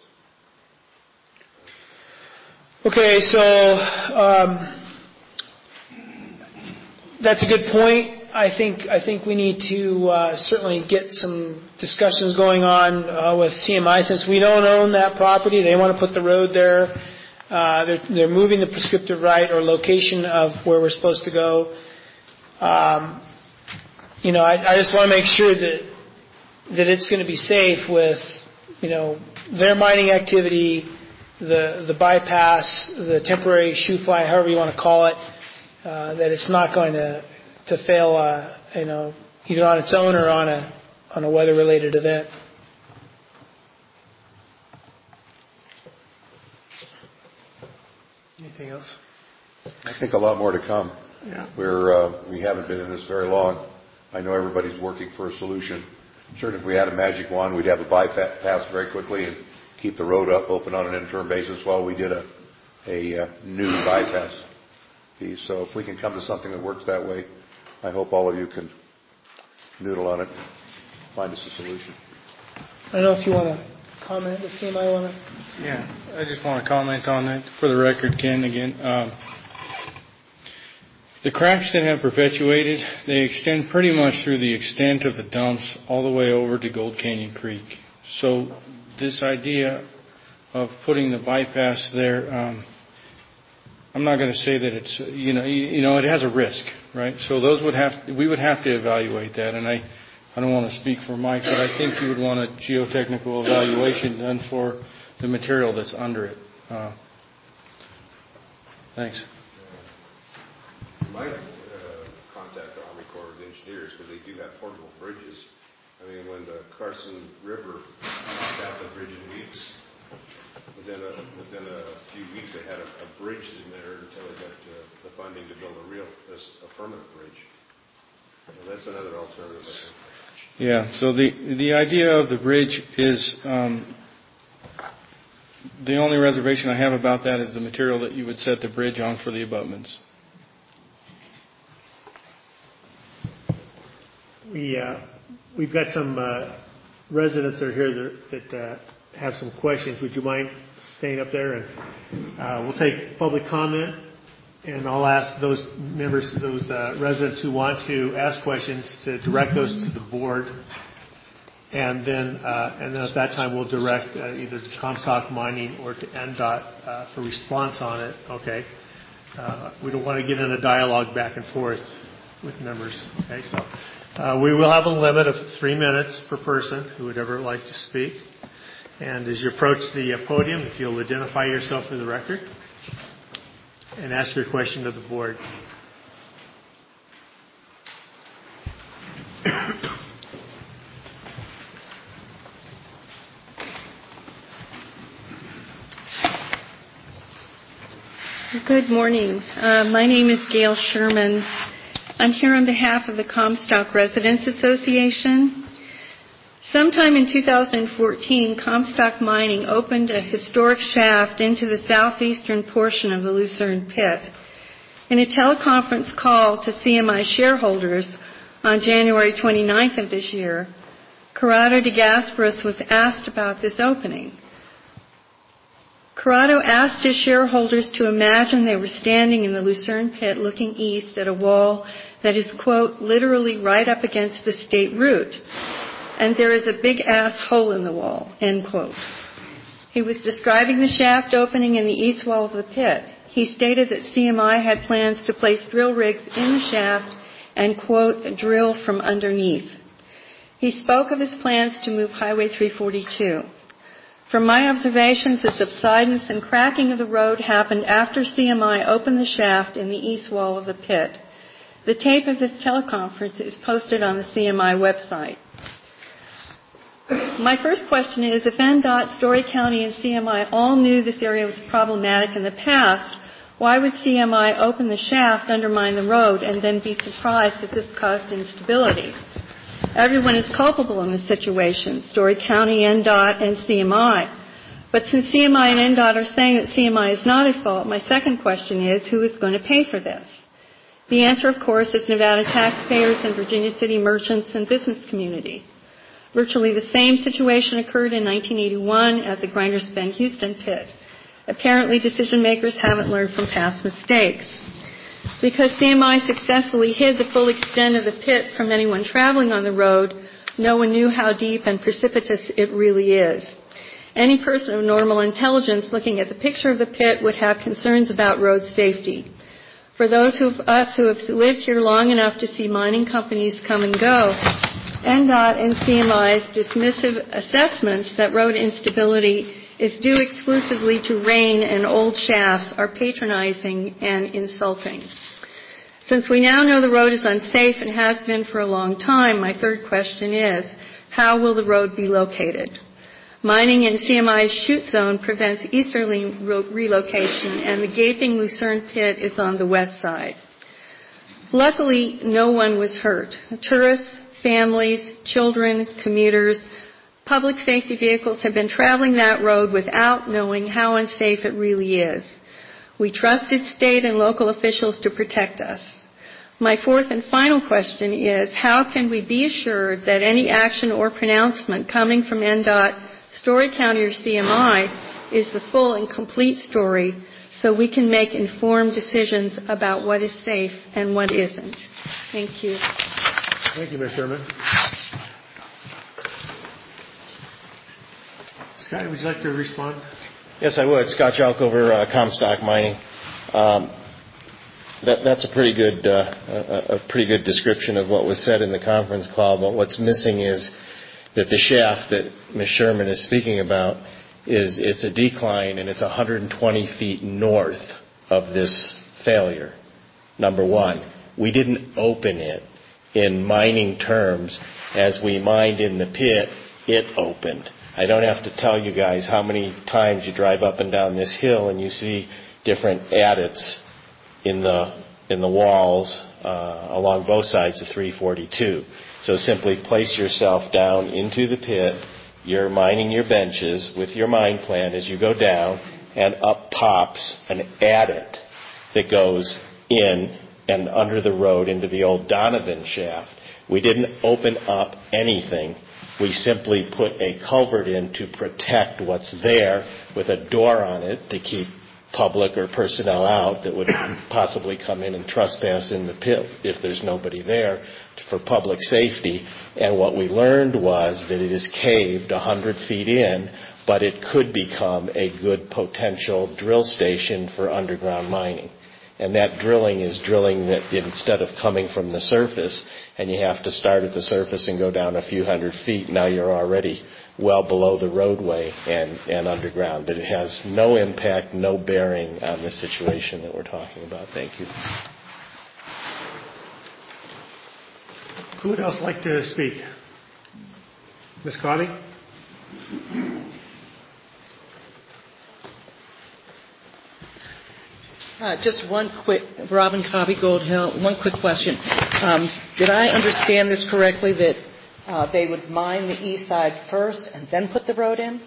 Okay, so um, that's a good point. I think I think we need to uh, certainly get some discussions going on uh, with C M I since we don't own that property. They want to put the road there. Uh, they're, they're moving the prescriptive right or location of where we're supposed to go. Um, you know, I, I just want to make sure that that it's going to be safe with, you know, their mining activity, the the bypass, the temporary shoe fly, however you want to call it, uh, that it's not going to to fail, uh, you know, either on its own or on a on a weather-related event. Anything else? I think a lot more to come. Yeah. We're, uh, we haven't been in this very long. I know everybody's working for a solution. Certainly if we had a magic wand, we'd have a bypass very quickly and keep the road up open on an interim basis while we did a, a uh, new bypass piece. So if we can come to something that works that way, I hope all of you can noodle on it and find us a solution. I don't know if you want to comment. Does C M I want to? Yeah, I just want to comment on that for the record, Ken, again. Um, the cracks that have perpetuated, they extend pretty much through the extent of the dumps all the way over to Gold Canyon Creek. So this idea of putting the bypass there, um, I'm not going to say that it's, you know, you, you know, it has a risk, right? So those would have, we would have to evaluate that, and I, I don't want to speak for Mike, but I think you would want a geotechnical evaluation done for the material that's under it. Uh, thanks. You might uh, contact the Army Corps of Engineers because they do have portable bridges. I mean, when the Carson River knocked out the bridge in weeks, within a, within a few weeks they had a, a bridge in there until they got uh, the funding to build a real, a permanent bridge. So that's another alternative, I think. Yeah, so the the idea of the bridge is, um, the only reservation I have about that is the material that you would set the bridge on for the abutments. we, uh, we've got some uh, residents that are here that, that uh, have some questions. Would you mind staying up there? And uh, we'll take public comment, and I'll ask those members, those uh, residents who want to ask questions to direct those to the board. And then, uh, and then at that time, we'll direct uh, either to Comstock Mining or to N D O T uh, for response on it. Okay. Uh, we don't want to get in a dialogue back and forth with members. Okay. So uh, we will have a limit of three minutes per person who would ever like to speak. And as you approach the uh, podium, if you'll identify yourself for the record and ask your question to the board. Good morning. Uh, my name is Gail Sherman. I'm here on behalf of the Comstock Residents Association. Sometime in two thousand fourteen, Comstock Mining opened a historic shaft into the southeastern portion of the Lucerne Pit. In a teleconference call to C M I shareholders on January twenty-ninth of this year, Corrado de Gasperis was asked about this opening. Corrado asked his shareholders to imagine they were standing in the Lucerne Pit looking east at a wall that is, quote, literally right up against the state route, and there is a big-ass hole in the wall, end quote. He was describing the shaft opening in the east wall of the pit. He stated that C M I had plans to place drill rigs in the shaft and, quote, drill from underneath. He spoke of his plans to move Highway three forty-two. From my observations, the subsidence and cracking of the road happened after C M I opened the shaft in the east wall of the pit. The tape of this teleconference is posted on the C M I website. My first question is, if N D O T, Story County, and C M I all knew this area was problematic in the past, why would C M I open the shaft, undermine the road, and then be surprised that this caused instability? Everyone is culpable in this situation, Story County, N D O T, and C M I. But since C M I and N D O T are saying that C M I is not at fault, my second question is, who is going to pay for this? The answer, of course, is Nevada taxpayers and Virginia City merchants and business community. Virtually the same situation occurred in nineteen eighty-one at the Grinders Bend Houston pit. Apparently, decision makers haven't learned from past mistakes. Because C M I successfully hid the full extent of the pit from anyone traveling on the road, no one knew how deep and precipitous it really is. Any person of normal intelligence looking at the picture of the pit would have concerns about road safety. For those of us who have lived here long enough to see mining companies come and go, N D O T and C M I's dismissive assessments that road instability is due exclusively to rain and old shafts are patronizing and insulting. Since we now know the road is unsafe and has been for a long time, my third question is, how will the road be located? Mining in C M I's chute zone prevents easterly relocation, and the gaping Lucerne pit is on the west side. Luckily, no one was hurt. Tourists, families, children, commuters, public safety vehicles have been traveling that road without knowing how unsafe it really is. We trusted state and local officials to protect us. My fourth and final question is, how can we be assured that any action or pronouncement coming from N D O T, Story County, or C M I is the full and complete story so we can make informed decisions about what is safe and what isn't? Thank you. Thank you, Miz Sherman. Scott, would you like to respond? Yes, I would. Scott Jalkover, uh, Comstock Mining. Um, that, that's a pretty good, uh, a, a pretty good description of what was said in the conference call. But what's missing is that the shaft that Miz Sherman is speaking about is it's a decline and it's one hundred twenty feet north of this failure. Number one, we didn't open it in mining terms. As we mined in the pit, it opened. I don't have to tell you guys how many times you drive up and down this hill and you see different adits in the in the walls uh, along both sides of three forty-two. So simply place yourself down into the pit. You're mining your benches with your mine plan as you go down, and up pops an adit that goes in and under the road into the old Donovan shaft. We didn't open up anything. We simply put a culvert in to protect what's there with a door on it to keep public or personnel out that would possibly come in and trespass in the pit if there's nobody there for public safety. And what we learned was that it is caved one hundred feet in, but it could become a good potential drill station for underground mining. And that drilling is drilling that instead of coming from the surface, and you have to start at the surface and go down a few hundred feet, now you're already well below the roadway and, and underground. But it has no impact, no bearing on the situation that we're talking about. Thank you. Who would else like to speak? Miz Connie? Uh, just one quick, Robin Cobby, Gold Hill, one quick question. Um, did I understand this correctly that uh, they would mine the east side first and then put the road in?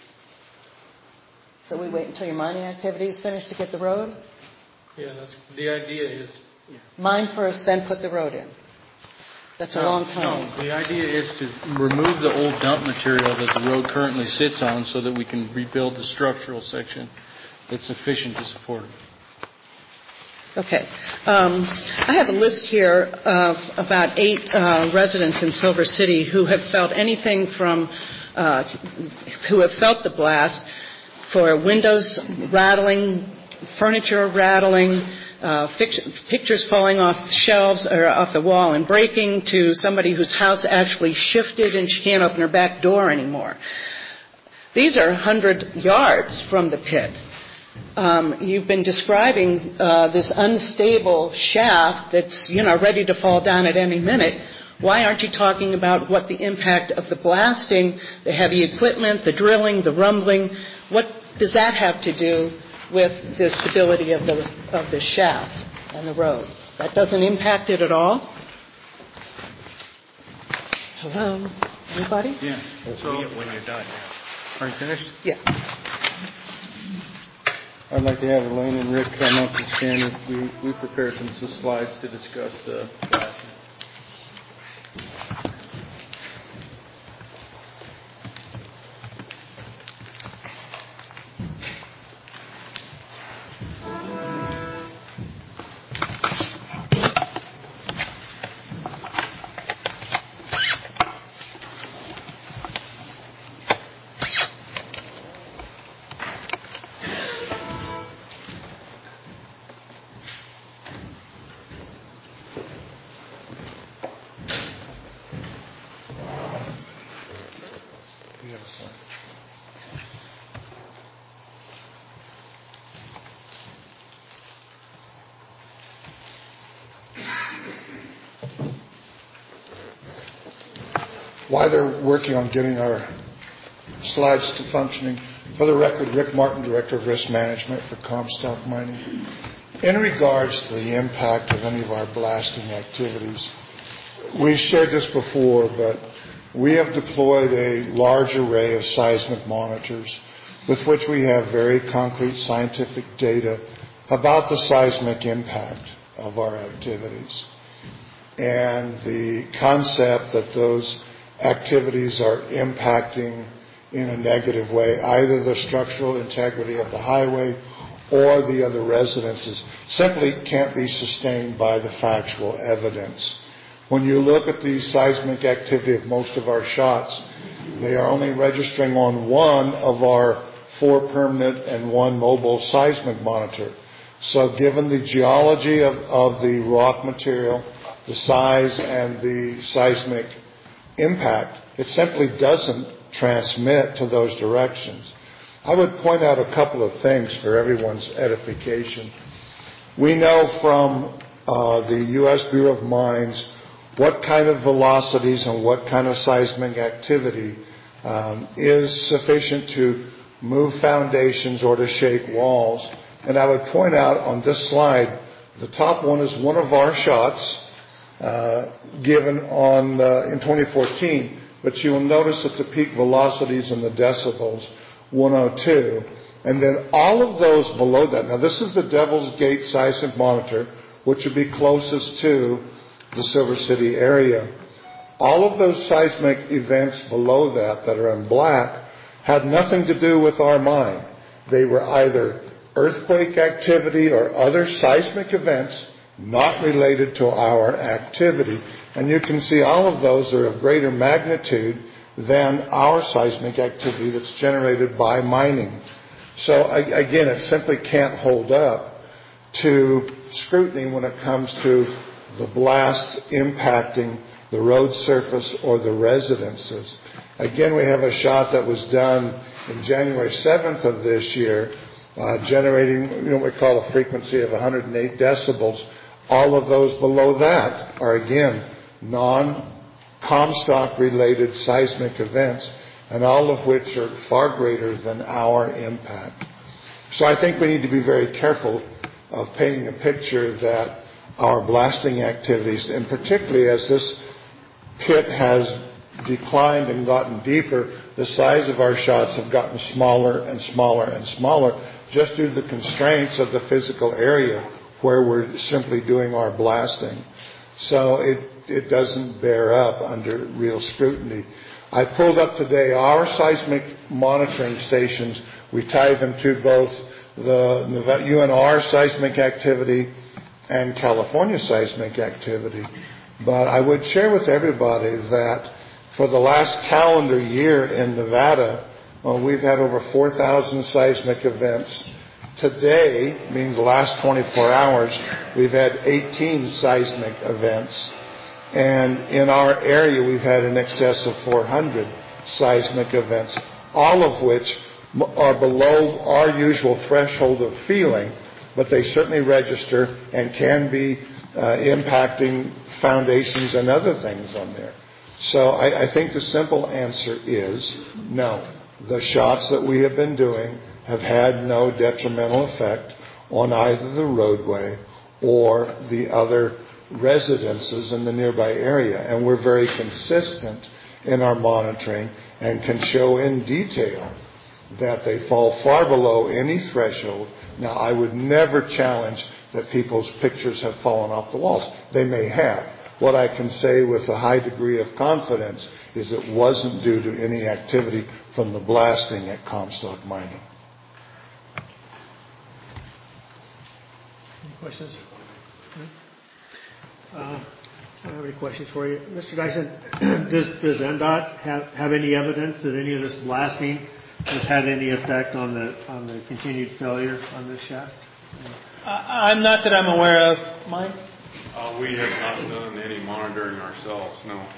So we wait until your mining activity is finished to get the road? Yeah, that's, the idea is... Yeah. Mine first, then put the road in. That's a no, long time. No, the idea is to remove the old dump material that the road currently sits on so that we can rebuild the structural section that's sufficient to support it. Okay. Um, I have a list here of about eight uh, residents in Silver City who have felt anything from, uh, who have felt the blast for windows rattling, furniture rattling, uh, pictures falling off shelves or off the wall and breaking, to somebody whose house actually shifted and she can't open her back door anymore. These are one hundred yards from the pit. Um, you've been describing uh, this unstable shaft that's, you know, ready to fall down at any minute. Why aren't you talking about what the impact of the blasting, the heavy equipment, the drilling, the rumbling, what does that have to do with the stability of the of the shaft and the road? That doesn't impact it at all? Hello? Anybody? Yeah. So when you're done. Are you finished? Yeah. I'd like to have Elaine and Rick come up and stand. We, we prepared some, some slides to discuss the blasting. While they're working on getting our slides to functioning, for the record, Rick Martin, Director of Risk Management for Comstock Mining. In regards to the impact of any of our blasting activities, we shared this before, but we have deployed a large array of seismic monitors with which we have very concrete scientific data about the seismic impact of our activities. And the concept that those activities are impacting in a negative way either the structural integrity of the highway or the other residences simply can't be sustained by the factual evidence. When you look at the seismic activity of most of our shots, they are only registering on one of our four permanent and one mobile seismic monitor. So given the geology of, of the rock material, the size and the seismic impact, it simply doesn't transmit to those directions. I would point out a couple of things for everyone's edification. We know from uh, the U S Bureau of Mines what kind of velocities and what kind of seismic activity um, is sufficient to move foundations or to shake walls. And I would point out on this slide, the top one is one of our shots uh, given on uh, in twenty fourteen, but you will notice that the peak velocities in the decibels, one oh two, and then all of those below that. Now this is the Devil's Gate seismic monitor, which would be closest to the Silver City area. All of those seismic events below that that are in black had nothing to do with our mine. They were either earthquake activity or other seismic events not related to our activity. And you can see all of those are of greater magnitude than our seismic activity that's generated by mining. So again, it simply can't hold up to scrutiny when it comes to the blast impacting the road surface or the residences. Again, we have a shot that was done in January seventh of this year, uh, generating you know, what we call a frequency of one hundred eight decibels. All of those below that are, again, non-Comstock related seismic events, and all of which are far greater than our impact. So I think we need to be very careful of painting a picture that our blasting activities, and particularly as this pit has declined and gotten deeper, the size of our shots have gotten smaller and smaller and smaller just due to the constraints of the physical area where we're simply doing our blasting. So it, it doesn't bear up under real scrutiny. I pulled up today our seismic monitoring stations. We tied them to both the U N R seismic activity and California seismic activity. But I would share with everybody that for the last calendar year in Nevada, well, we've had over four thousand seismic events. Today, meaning the last twenty-four hours, we've had eighteen seismic events. And in our area, we've had in excess of four hundred seismic events, all of which are below our usual threshold of feeling, but they certainly register and can be uh, impacting foundations and other things on there. So I, I think the simple answer is no. The shots that we have been doing have had no detrimental effect on either the roadway or the other residences in the nearby area. And we're very consistent in our monitoring and can show in detail that they fall far below any threshold. Now, I would never challenge that people's pictures have fallen off the walls. They may have. What I can say with a high degree of confidence is it wasn't due to any activity from the blasting at Comstock Mining. Any questions? Uh, I don't have any questions for you. Mister Dyson, does, does N D O T have, have any evidence that any of this blasting has had any effect on the on the continued failure on this shaft? Uh, I'm not that I'm aware of. Mike? Uh, we have not done any monitoring ourselves, no.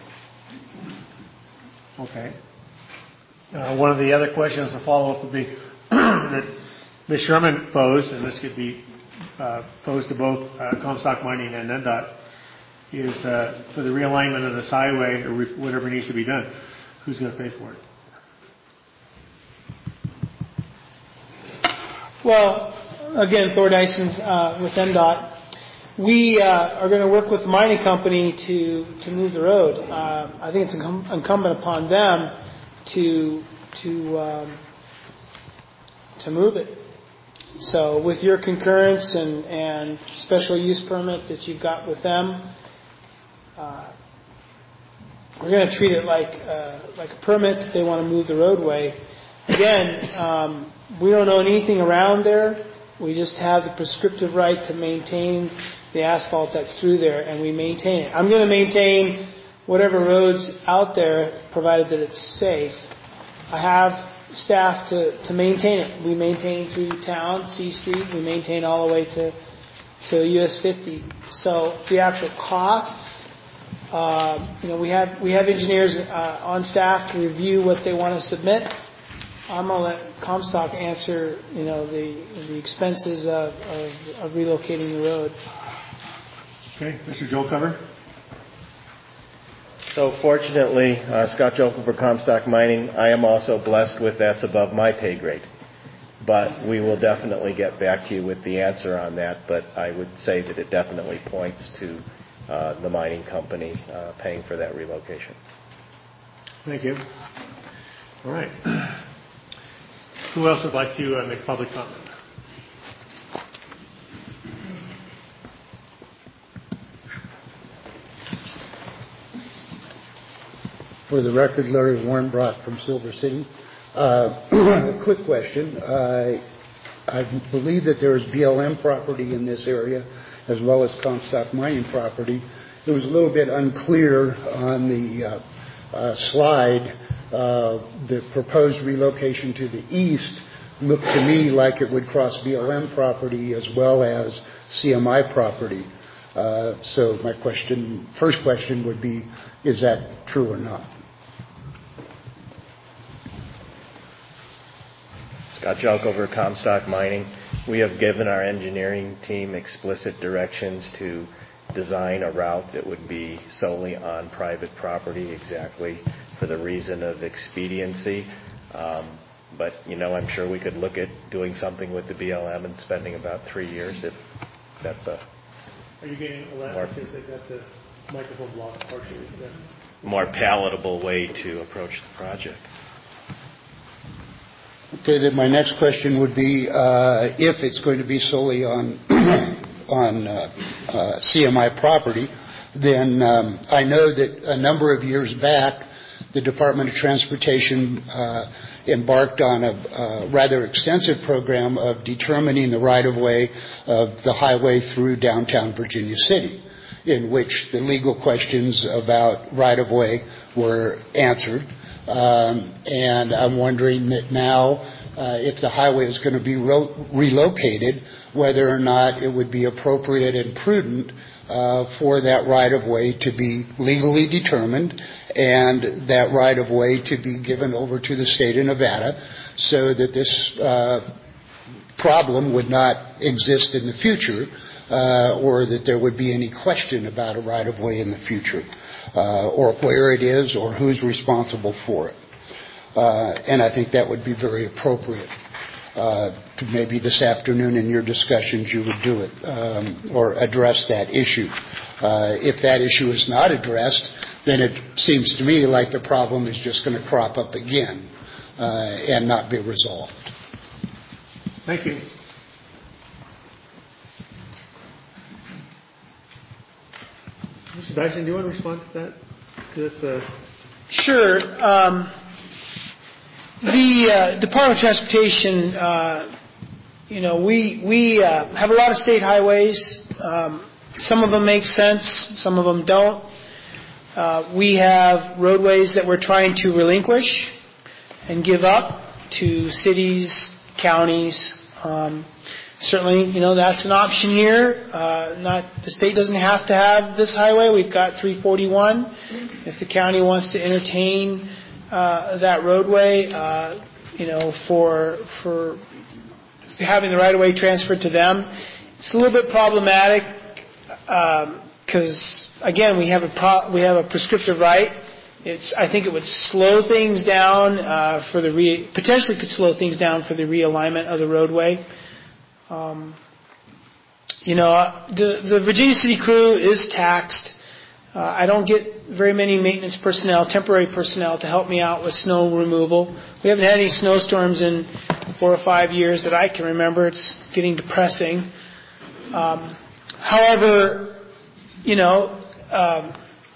Okay. Uh, one of the other questions, a follow-up would be that Miz Sherman posed, and this could be uh, posed to both uh, Comstock Mining and N D O T, is uh, for the realignment of this highway or re- whatever needs to be done, who's going to pay for it? Well, again, Thor Dyson uh, with N D O T. We uh, are going to work with the mining company to, to move the road. Uh, I think it's incum- incumbent upon them to to um, to move it. So, with your concurrence and, and special use permit that you've got with them, uh, we're going to treat it like uh, like a permit that they want to move the roadway. Again, um, we don't know anything around there. We just have the prescriptive right to maintain the asphalt that's through there, and we maintain it. I'm going to maintain whatever road's out there, provided that it's safe. I have staff to, to maintain it. We maintain through town, C Street. We maintain all the way to to U S fifty. So the actual costs, uh, you know, we have we have engineers uh, on staff to review what they want to submit. I'm going to let Comstock answer, you know, the the expenses of, of, of relocating the road. Okay, Mister Joel Cover. So fortunately, uh, Scott Jokel for Comstock Mining, I am also blessed with that's above my pay grade. But we will definitely get back to you with the answer on that. But I would say that it definitely points to uh, the mining company uh, paying for that relocation. Thank you. All right. Who else would like to uh, make public comment? For the record, Larry Warrenbrock from Silver City. Uh, a quick question. Uh, I believe that there is B L M property in this area as well as Comstock mining property. It was a little bit unclear on the uh, uh, slide. Uh, the proposed relocation to the east looked to me like it would cross B L M property as well as C M I property. Uh, so my question, first question would be, is that true or not? Scott Jalkover, Comstock Mining. We have given our engineering team explicit directions to design a route that would be solely on private property, exactly for the reason of expediency. Um, but, you know, I'm sure we could look at doing something with the B L M and spending about three years if that's a Are you getting a lot because they got the microphone blocked partially? more palatable way to approach the project. Okay, then my next question would be, uh, if it's going to be solely on on uh, uh, C M I property, then um, I know that a number of years back, the Department of Transportation uh, embarked on a uh, rather extensive program of determining the right-of-way of the highway through downtown Virginia City, in which the legal questions about right-of-way were answered. Um, and I'm wondering that now, uh, if the highway is going to be ro- relocated, whether or not it would be appropriate and prudent uh, for that right-of-way to be legally determined and that right-of-way to be given over to the state of Nevada so that this uh, problem would not exist in the future uh, or that there would be any question about a right-of-way in the future. Uh, or where it is, or who's responsible for it. Uh, and I think that would be very appropriate. Uh, to maybe this afternoon in your discussions you would do it, um, or address that issue. Uh, if that issue is not addressed, then it seems to me like the problem is just going to crop up again uh, and not be resolved. Thank you. Mister Dyson, do you want to respond to that? That's a... Sure. Um, the uh, Department of Transportation, uh, you know, we we uh, have a lot of state highways. Um, some of them make sense, some of them don't. Uh, we have roadways that we're trying to relinquish and give up to cities, counties. Um, Certainly, you know, that's an option here. Uh, not the state doesn't have to have this highway. We've got three forty-one. If the county wants to entertain uh, that roadway, uh, you know, for for having the right of way transferred to them, it's a little bit problematic because um, again, we have a pro- we have a prescriptive right. It's I think it would slow things down uh, for the re- potentially could slow things down for the realignment of the roadway. Um, you know, the, the Virginia City crew is taxed. Uh, I don't get very many maintenance personnel, temporary personnel, to help me out with snow removal. We haven't had any snowstorms in four or five years that I can remember. It's getting depressing. Um, however, you know, um,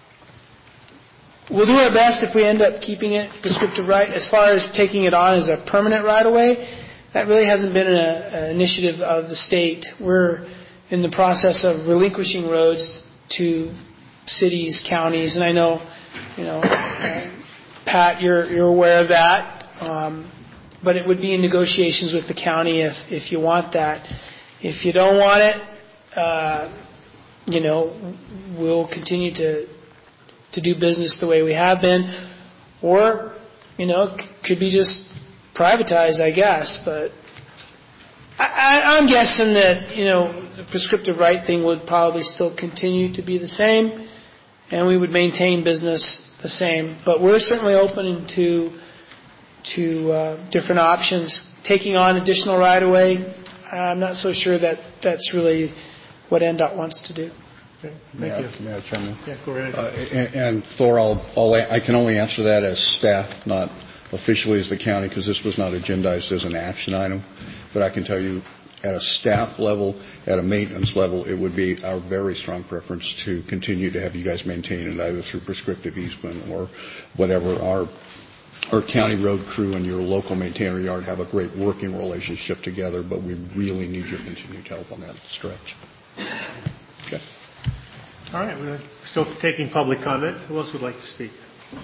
we'll do our best if we end up keeping it prescriptive right. As far as taking it on as a permanent right-of-way, that really hasn't been an initiative of the state. We're in the process of relinquishing roads to cities, counties, and I know, you know, uh, Pat, you're you're aware of that. Um, but it would be in negotiations with the county if if you want that. If you don't want it, uh, you know, we'll continue to to do business the way we have been, or you know, c- could be just privatized, I guess, but I, I, I'm guessing that, you know, the prescriptive right thing would probably still continue to be the same, and we would maintain business the same. But we're certainly open to to uh, different options. Taking on additional right-of-way, I'm not so sure that that's really what N D O T wants to do. Okay. Thank May you. I, may I chime in? Yeah, go ahead. Uh, and, and Thor, I'll, I'll, I can only answer that as staff, not officially as the county, because this was not agendized as an action item. But I can tell you, at a staff level, at a maintenance level, it would be our very strong preference to continue to have you guys maintain it either through prescriptive easement or whatever. Our our county road crew and your local maintainer yard have a great working relationship together, but we really need your continued help on that stretch. Okay. All right. We're still taking public comment. Who else would like to speak?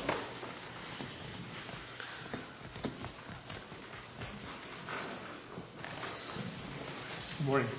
Good morning.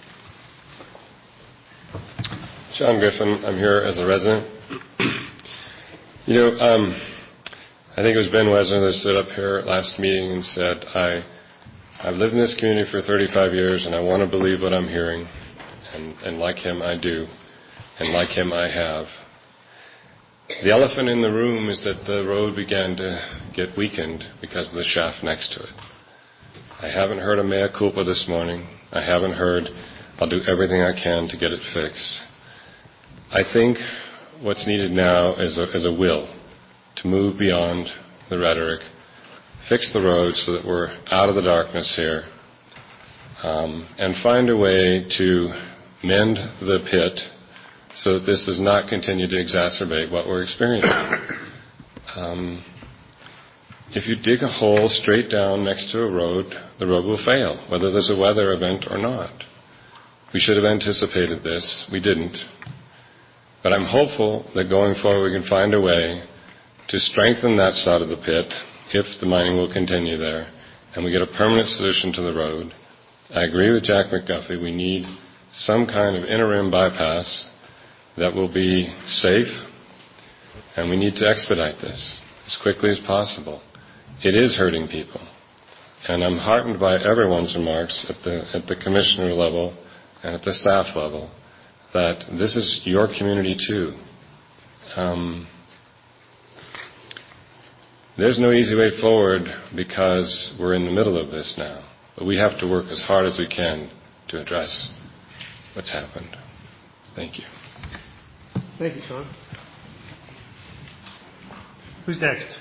John Griffin. I'm here as a resident. You know, um, I think it was Ben Wesner that stood up here last meeting and said, I, I've lived in this community for thirty-five years and I want to believe what I'm hearing. And, and like him, I do. And like him, I have. The elephant in the room is that the road began to get weakened because of the shaft next to it. I haven't heard a mea culpa this morning. I haven't heard, I'll do everything I can to get it fixed. I think what's needed now is a, is a will to move beyond the rhetoric, fix the road so that we're out of the darkness here, um, and find a way to mend the pit so that this does not continue to exacerbate what we're experiencing. Um, if you dig a hole straight down next to a road, the road will fail, whether there's a weather event or not. We should have anticipated this. We didn't. But I'm hopeful that going forward we can find a way to strengthen that side of the pit if the mining will continue there, and we get a permanent solution to the road. I agree with Jack McGuffey. We need some kind of interim bypass that will be safe, and we need to expedite this as quickly as possible. It is hurting people, and I'm heartened by everyone's remarks at the at the commissioner level and at the staff level that this is your community too. Um, there's no easy way forward because we're in the middle of this now, but we have to work as hard as we can to address what's happened. Thank you. Thank you, Sean. Who's next?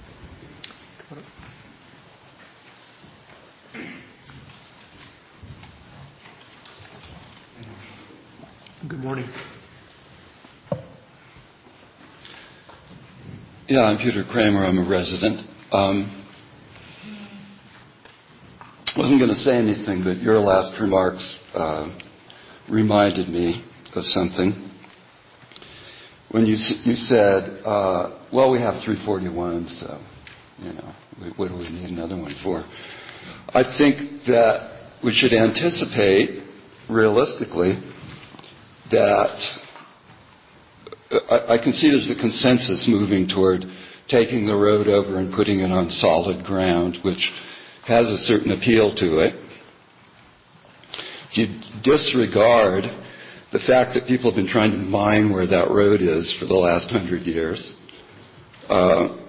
Good morning. Yeah, I'm Peter Kramer. I'm a resident. Um, I wasn't going to say anything, but your last remarks uh, reminded me of something. When you you said, uh, well, we have three forty-one, so, you know, what do we need another one for? I think that we should anticipate, realistically, that I, I can see there's a consensus moving toward taking the road over and putting it on solid ground, which has a certain appeal to it. If you disregard the fact that people have been trying to mine where that road is for the last hundred years, uh,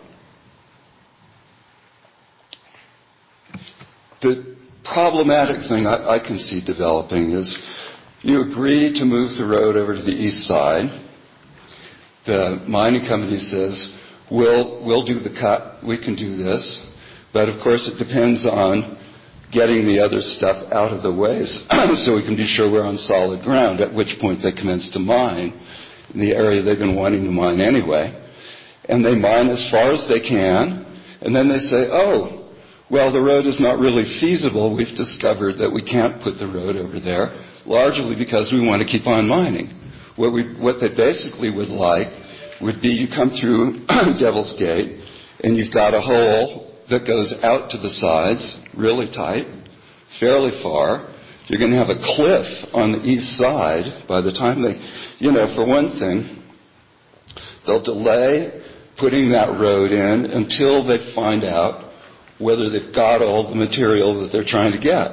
the problematic thing I, I can see developing is you agree to move the road over to the east side. The mining company says, we'll, we'll do the cut, we can do this, but of course it depends on getting the other stuff out of the way so we can be sure we're on solid ground, at which point they commence to mine in the area they've been wanting to mine anyway. And they mine as far as they can, and then they say, oh, well, the road is not really feasible. We've discovered that we can't put the road over there, largely because we want to keep on mining. What, we, what they basically would like would be you come through Devil's Gate, and you've got a hole that goes out to the sides, really tight, fairly far. You're going to have a cliff on the east side by the time they, you know, for one thing, they'll delay putting that road in until they find out whether they've got all the material that they're trying to get.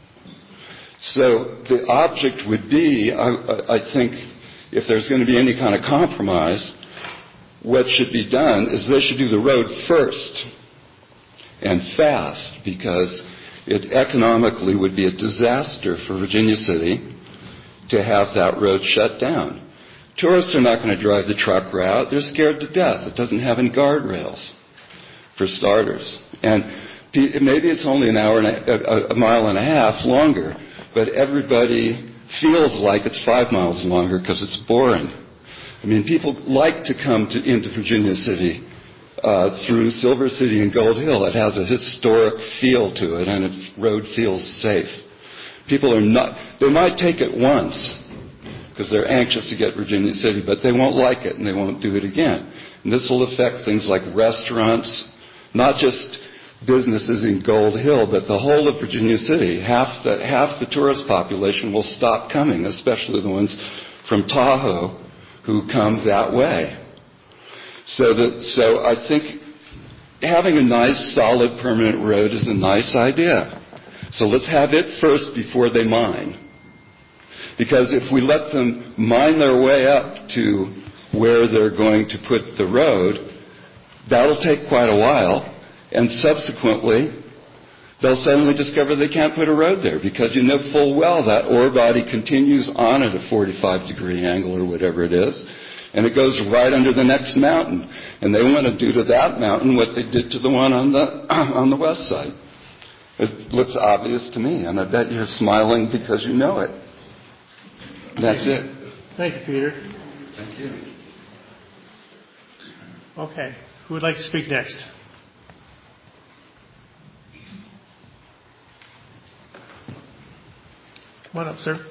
So the object would be, I, I think, if there's going to be any kind of compromise, what should be done is they should do the road first and fast, because it economically would be a disaster for Virginia City to have that road shut down. Tourists are not going to drive the truck route. They're scared to death. It doesn't have any guardrails, for starters. And maybe it's only an hour and a, a, a mile and a half longer, but everybody feels like it's five miles longer because it's boring. I mean, people like to come to, into Virginia City uh, through Silver City and Gold Hill. It has a historic feel to it, and its road feels safe. People are not, they might take it once because they're anxious to get Virginia City, but they won't like it and they won't do it again. And this will affect things like restaurants, not just businesses in Gold Hill, but the whole of Virginia City. Half the, half the tourist population will stop coming, especially the ones from Tahoe who come that way. So, that, so I think having a nice, solid, permanent road is a nice idea. So let's have it first before they mine. Because if we let them mine their way up to where they're going to put the road, that'll take quite a while. And subsequently, they'll suddenly discover they can't put a road there because you know full well that ore body continues on at a forty-five degree angle or whatever it is, and it goes right under the next mountain. And they want to do to that mountain what they did to the one on the on the west side. It looks obvious to me, and I bet you're smiling because you know it. That's it. Thank you, Peter. Thank you. Okay. Who would like to speak next? Come on up, sir.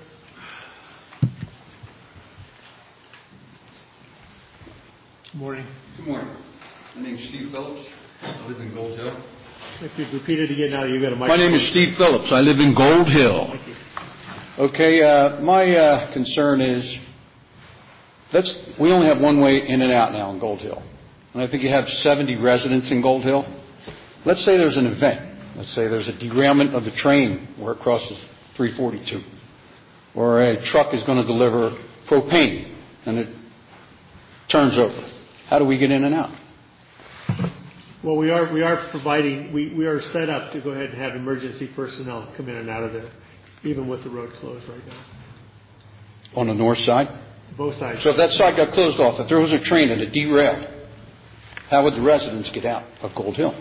Good morning. Good morning. My name is Steve Phillips. I live in Gold Hill. If you'd repeat it again now, you've got a microphone. My name is Steve Phillips. I live in Gold Hill. Thank you. Okay, uh, my uh, concern is that's we only have one way in and out now in Gold Hill. And I think you have seventy residents in Gold Hill. Let's say there's an event. Let's say there's a derailment of the train where it crosses three forty-two. Or a truck is going to deliver propane and it turns over. How do we get in and out? Well, we are we are providing, we, we are set up to go ahead and have emergency personnel come in and out of there, even with the road closed right now. On the north side? Both sides. So if that side got closed off, if there was a train and it derailed, how would the residents get out of Gold Hill?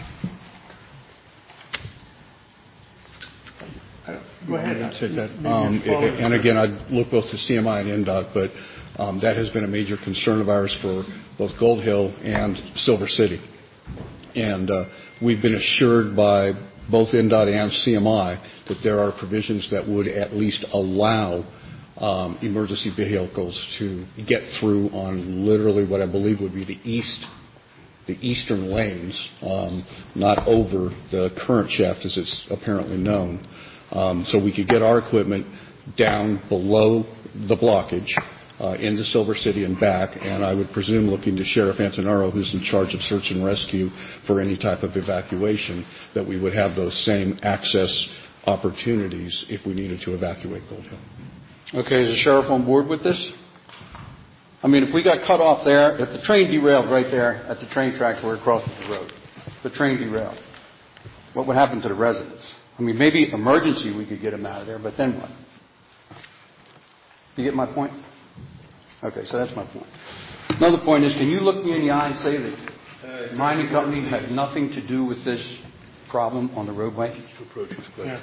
Go ahead. Take that. Um, and again, I'd look both to C M I and N D O T, but um, that has been a major concern of ours for both Gold Hill and Silver City. And uh, we've been assured by both N D O T and C M I that there are provisions that would at least allow um, emergency vehicles to get through on literally what I believe would be the east, the eastern lanes, um, not over the current shaft as it's apparently known. Um, so we could get our equipment down below the blockage uh, into Silver City and back, and I would presume looking to Sheriff Antonaro, who's in charge of search and rescue for any type of evacuation, that we would have those same access opportunities if we needed to evacuate Gold Hill. Okay, is the sheriff on board with this? I mean, if we got cut off there, if the train derailed right there at the train tracks where it crosses the road, the train derailed, what would happen to the residents? I mean, maybe emergency we could get them out of there, but then what? You get my point? Okay, so that's my point. Another point is, can you look me in the eye and say that the mining company had nothing to do with this problem on the roadway? Yeah.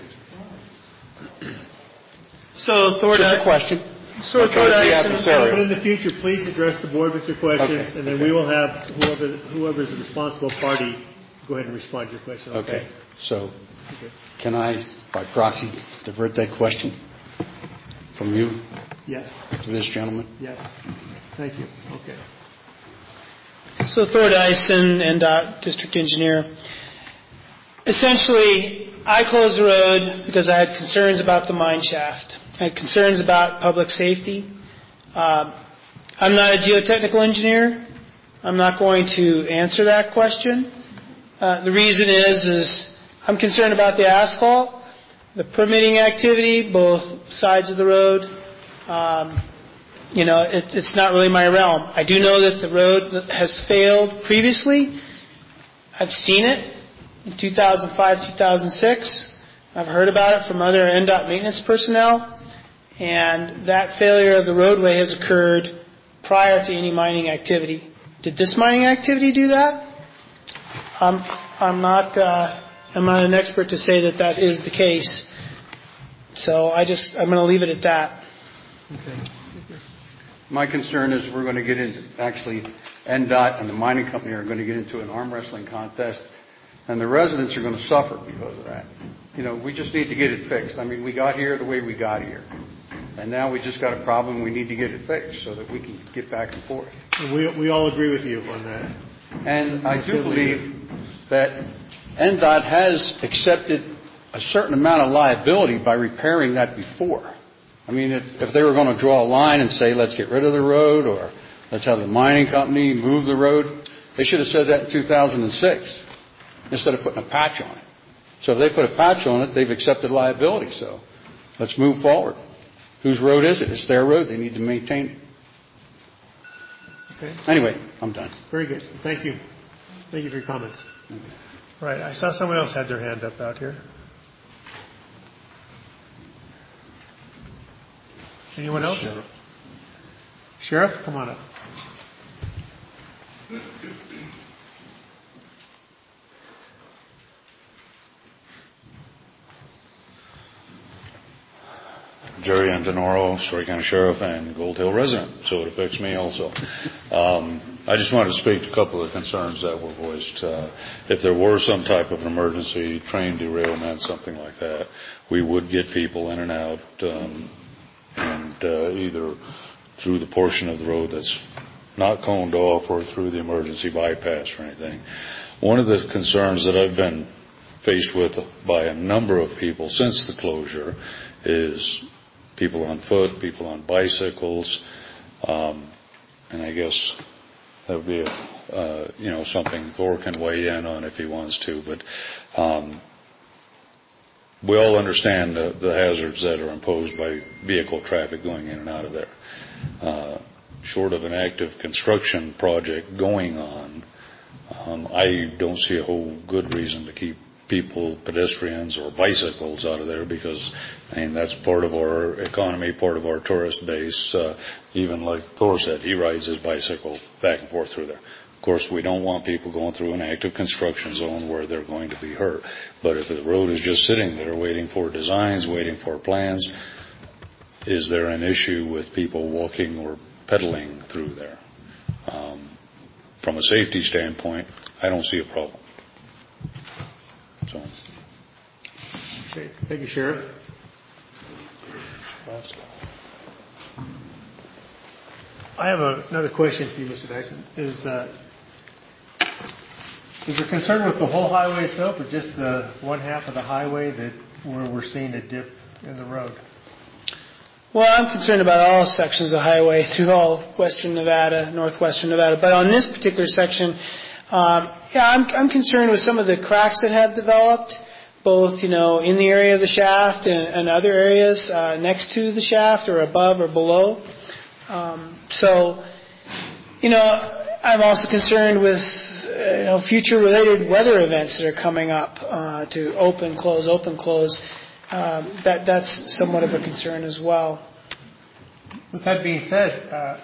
So, Thor, just a question. So, Thor, but in the future, please address the board with your questions, okay. and then okay. we will have whoever whoever is the responsible party go ahead and respond to your question. Okay. Okay. So, okay. Can I, by proxy, divert that question from you? Yes. To this gentleman? Yes. Thank you. Okay. So Thor Dyson, N D O T District Engineer. Essentially, I closed the road because I had concerns about the mine shaft. I had concerns about public safety. Uh, I'm not a geotechnical engineer. I'm not going to answer that question. Uh, the reason is, is I'm concerned about the asphalt, the permitting activity, both sides of the road. Um, you know, it, it's not really my realm. I do know that the road has failed previously. I've seen it in two thousand five, two thousand six. I've heard about it from other N D O T maintenance personnel. And that failure of the roadway has occurred prior to any mining activity. Did this mining activity do that? Um, I'm not... Uh, I'm not an expert to say that that is the case. So I just, I'm going to leave it at that. Okay. My concern is we're going to get into, actually, N DOT and the mining company are going to get into an arm wrestling contest, and the residents are going to suffer because of that. You know, we just need to get it fixed. I mean, we got here the way we got here. And now we just got a problem. We need to get it fixed so that we can get back and forth. We, we all agree with you on that. And I do believe that N DOT has accepted a certain amount of liability by repairing that before. I mean, if, if they were going to draw a line and say, let's get rid of the road, or let's have the mining company move the road, they should have said that in two thousand six instead of putting a patch on it. So if they put a patch on it, they've accepted liability. So let's move forward. Whose road is it? It's their road. They need to maintain it. Okay. Anyway, I'm done. Very good. Thank you. Thank you for your comments. Okay. Right. I saw someone else had their hand up out here. Anyone else? Sheriff. Sheriff, come on up. Jerry Antonoro, Story County Sheriff, and Gold Hill resident, so it affects me also. Um, I just wanted to speak to a couple of concerns that were voiced. Uh, if there were some type of an emergency, train derailment, something like that, we would get people in and out, um, and uh, either through the portion of the road that's not coned off or through the emergency bypass or anything. One of the concerns that I've been faced with by a number of people since the closure is people on foot, people on bicycles, um, and I guess that would be a, uh, you know, something Thor can weigh in on if he wants to. But um, we all understand the, the hazards that are imposed by vehicle traffic going in and out of there. Uh, short of an active construction project going on, um, I don't see a whole good reason to keep people, pedestrians or bicycles out of there, because I mean that's part of our economy, part of our tourist base. Uh, even like Thor said, he rides his bicycle back and forth through there. Of course, we don't want people going through an active construction zone where they're going to be hurt. But if the road is just sitting there waiting for designs, waiting for plans, is there an issue with people walking or pedaling through there? Um, from a safety standpoint, I don't see a problem. So. Okay. Thank you, Sheriff. I have a, another question for you, Mister Dyson. Is uh, is there concern with the whole highway itself, or just the one half of the highway that where we're seeing a dip in the road? Well, I'm concerned about all sections of highway through all western Nevada, northwestern Nevada. But on this particular section, Um, yeah, I'm, I'm concerned with some of the cracks that have developed, both, you know, in the area of the shaft and, and other areas uh, next to the shaft or above or below. Um, so, you know, I'm also concerned with, uh, you know, future related weather events that are coming up uh, to open, close, open, close. Um, that that's somewhat of a concern as well. With that being said, uh,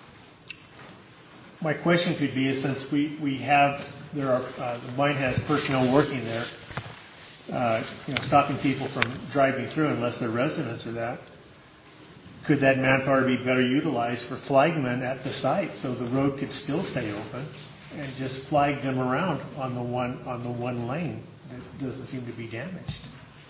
my question could be, since we, we have, there are, uh, the mine has personnel working there, uh, you know, stopping people from driving through unless they're residents or that, could that manpower be better utilized for flagmen at the site so the road could still stay open and just flag them around on the one, on the one lane that doesn't seem to be damaged?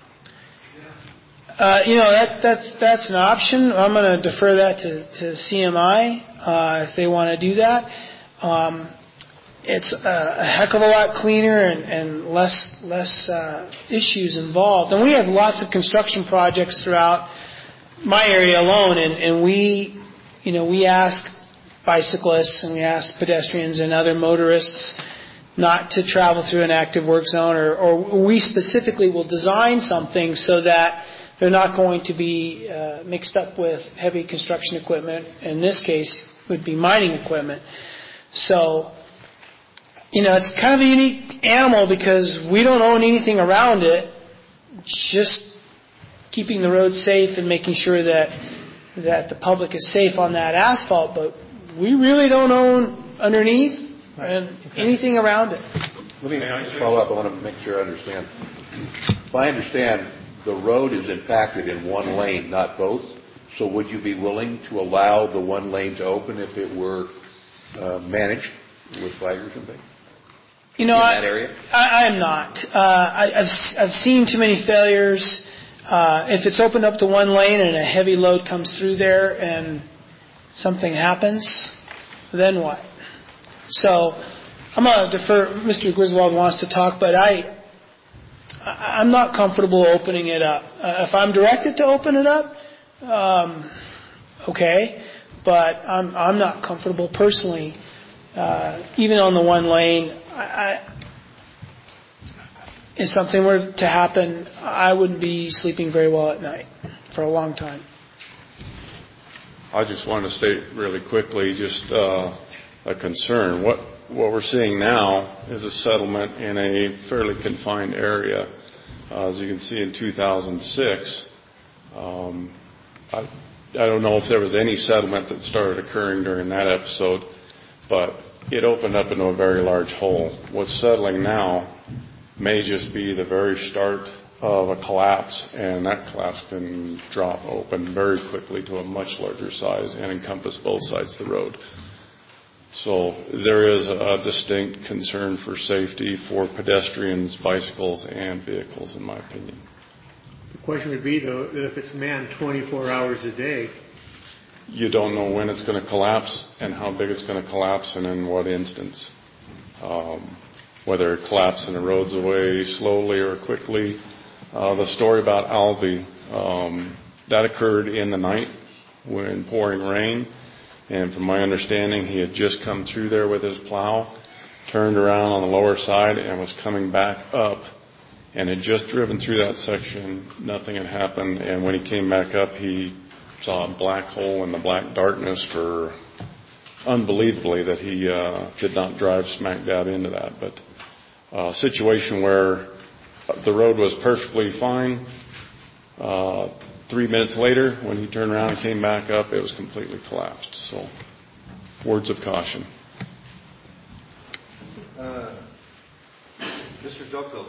Uh, you know, that, that's that's an option. I'm going to defer that to, to C M I uh, if they want to do that. Um, it's a, a heck of a lot cleaner and, and less less uh, issues involved. And we have lots of construction projects throughout my area alone, and, and we, you know, we ask bicyclists and we ask pedestrians and other motorists not to travel through an active work zone, or, or we specifically will design something so that they're not going to be uh, mixed up with heavy construction equipment. In this case, would be mining equipment. So, you know, it's kind of a unique animal because we don't own anything around it. Just keeping the road safe and making sure that that the public is safe on that asphalt. But we really don't own underneath and okay. anything around it. Let me follow up. I want to make sure I understand. If I understand, the road is impacted in one lane, not both. So would you be willing to allow the one lane to open if it were uh, managed with flaggers and things? You know, in I, that area? I, I am not. Uh, I, I've I've seen too many failures. Uh, if it's opened up to one lane and a heavy load comes through there and something happens, then what? So I'm going to defer. Mister Griswold wants to talk, but I, I I'm not comfortable opening it up. Uh, if I'm directed to open it up, um, okay, but I'm I'm not comfortable personally. Uh, even on the one lane, I, I, if something were to happen, I wouldn't be sleeping very well at night for a long time. I just want to state really quickly just uh, a concern. What what we're seeing now is a settlement in a fairly confined area. Uh, as you can see in two thousand six, um, I, I don't know if there was any settlement that started occurring during that episode, but it opened up into a very large hole. What's settling now may just be the very start of a collapse, and that collapse can drop open very quickly to a much larger size and encompass both sides of the road. So there is a distinct concern for safety for pedestrians, bicycles, and vehicles, in my opinion. The question would be, though, that if it's manned twenty-four hours a day, you don't know when it's going to collapse and how big it's going to collapse and in what instance. Um, whether it collapses and erodes away slowly or quickly. Uh, the story about Alvy, um, that occurred in the night when pouring rain. And from my understanding, he had just come through there with his plow, turned around on the lower side and was coming back up, and had just driven through that section. Nothing had happened. And when he came back up, he saw a black hole in the black darkness for unbelievably that he uh, did not drive smack dab into that. But a situation where the road was perfectly fine. Uh, three minutes later, when he turned around and came back up, it was completely collapsed. So, words of caution. Uh, Mister Ducko,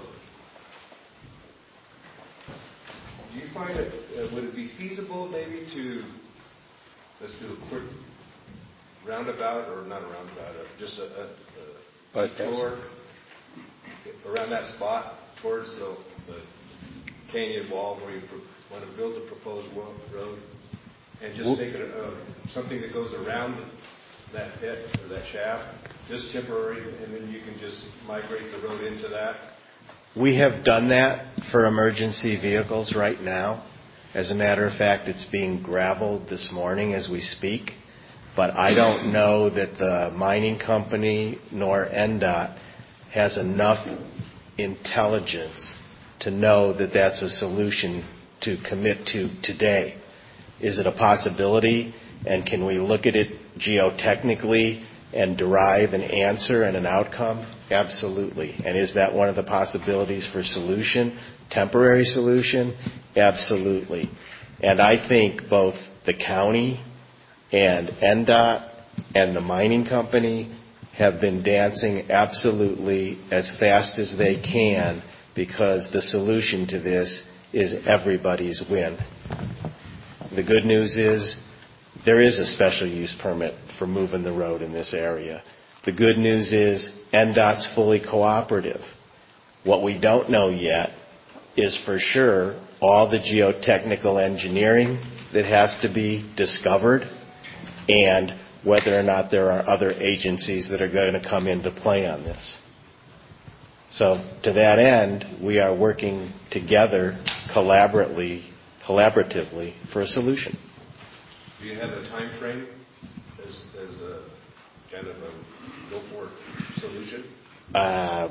do you find it, uh, would it be feasible maybe to, let's do a quick roundabout, or not a roundabout, uh, just a, a, a detour around that spot towards the, the canyon wall where you pro- want to build a proposed road, and just make it a, uh, something that goes around that pit or that shaft, just temporary, and then you can just migrate the road into that? We have done that for emergency vehicles right now. As a matter of fact, it's being gravelled this morning as we speak. But I don't know that the mining company nor N D O T has enough intelligence to know that that's a solution to commit to today. Is it a possibility? And can we look at it geotechnically and derive an answer and an outcome? Absolutely. And is that one of the possibilities for solution? Temporary solution? Absolutely. And I think both the county and N D O T and the mining company have been dancing absolutely as fast as they can, because the solution to this is everybody's win. The good news is there is a special use permit for moving the road in this area. The good news is N D O T's fully cooperative. What we don't know yet is for sure all the geotechnical engineering that has to be discovered, and whether or not there are other agencies that are going to come into play on this. So to that end, we are working together collaboratively, collaboratively for a solution. Do you have a time frame as, as a kind of a go-for solution? Uh,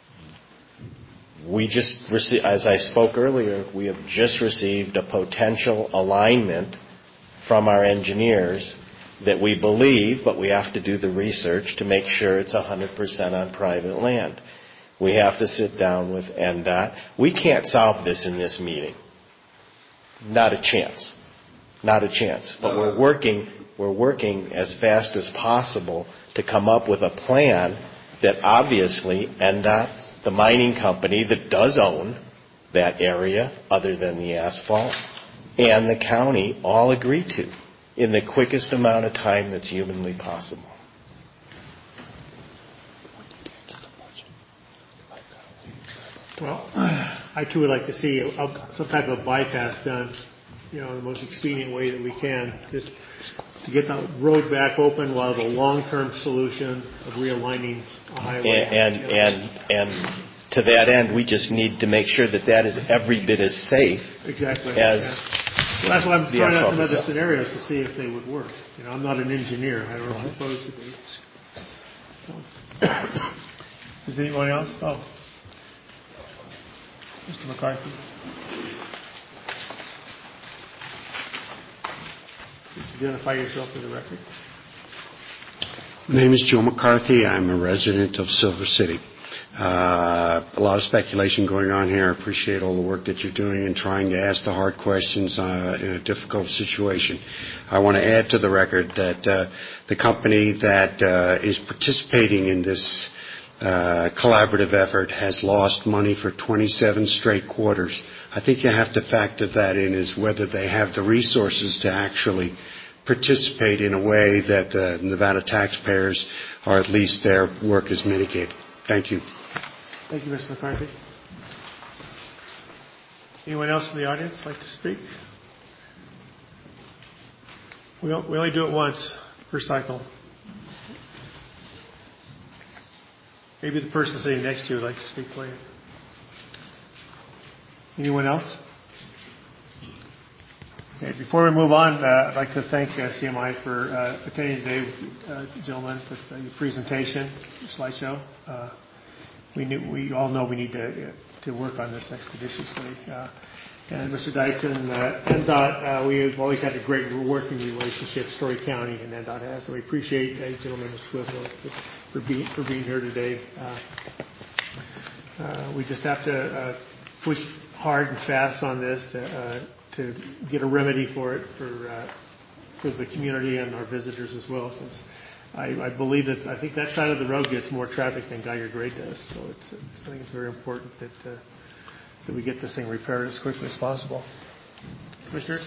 we just received, as I spoke earlier, we have just received a potential alignment from our engineers that we believe, but we have to do the research to make sure it's one hundred percent on private land. We have to sit down with N D O T. We can't solve this in this meeting. Not a chance. Not a chance. But we're working, we're working as fast as possible to come up with a plan that obviously N D O T, the mining company that does own that area other than the asphalt, and the county all agree to in the quickest amount of time that's humanly possible. Well, I too would like to see a, a, some type of bypass done, you know, in the most expedient way that we can, just to get the road back open while the long-term solution of realigning a highway. And and, and and to that end, we just need to make sure that that is every bit as safe exactly. as yeah. Well, that's why I'm throwing out some other itself. scenarios to see if they would work. You know, I'm not an engineer. I don't know supposed to be. So. Is anyone else? Oh. Mister McCarthy. Please identify yourself for the record. My name is Joe McCarthy. I'm a resident of Silver City. Uh, a lot of speculation going on here. I appreciate all the work that you're doing and trying to ask the hard questions uh, in a difficult situation. I want to add to the record that uh, the company that uh, is participating in this uh, collaborative effort has lost money for twenty-seven straight quarters. I think you have to factor that in as whether they have the resources to actually participate in a way that the Nevada taxpayers, or at least their work, is mitigated. Thank you. Thank you, Mister McCarthy. Anyone else in the audience like to speak? We, don't, we only do it once per cycle. Maybe the person sitting next to you would like to speak for you. Anyone else? Okay, before we move on, uh, I'd like to thank uh, C M I for uh, attending today, uh, gentlemen, with uh, your presentation, your slideshow. Uh, we knew, we all know we need to uh, to work on this expeditiously. Uh, and Mister Dyson, uh, N D O T, uh, we've always had a great working relationship, Story County and N D O T has, so we appreciate, uh, gentlemen, Mister Griswold, for, for, being, for being here today. Uh, uh, we just have to uh, push hard and fast on this to uh, to get a remedy for it for uh, for the community and our visitors as well, since I, I believe that I think that side of the road gets more traffic than Geiger Grade does. So it's, it's I think it's very important that uh, that we get this thing repaired as quickly as possible. Commissioners?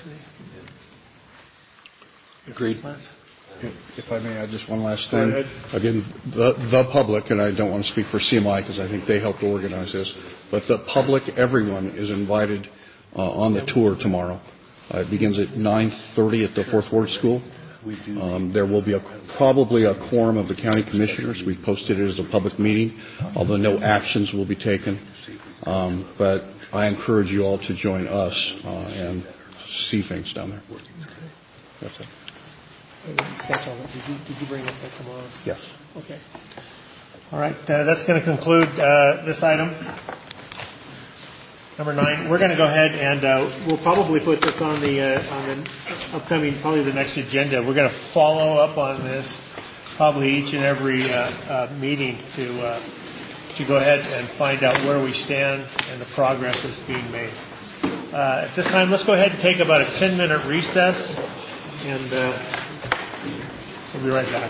Agreed. If I may add just one last thing. Again, the, the public, and I don't want to speak for C M I because I think they helped organize this, but the public, everyone is invited uh, on the tour tomorrow. Uh, it begins at nine thirty at the Fourth Ward School. Um, there will be a, probably a quorum of the county commissioners. We've posted it as a public meeting, although no actions will be taken. Um, but I encourage you all to join us uh, and see things down there. That's it. I didn't catch all that. Did you, did you bring up that tomorrow? Yes. Okay. All right. Uh, that's going to conclude uh, this item. Number nine. We're going to go ahead and uh, we'll probably put this on the uh, on the upcoming, probably the next agenda. We're going to follow up on this probably each and every uh, uh, meeting to uh, to go ahead and find out where we stand and the progress that's being made. Uh, at this time, let's go ahead and take about a ten minute recess, and uh, we'll be right back.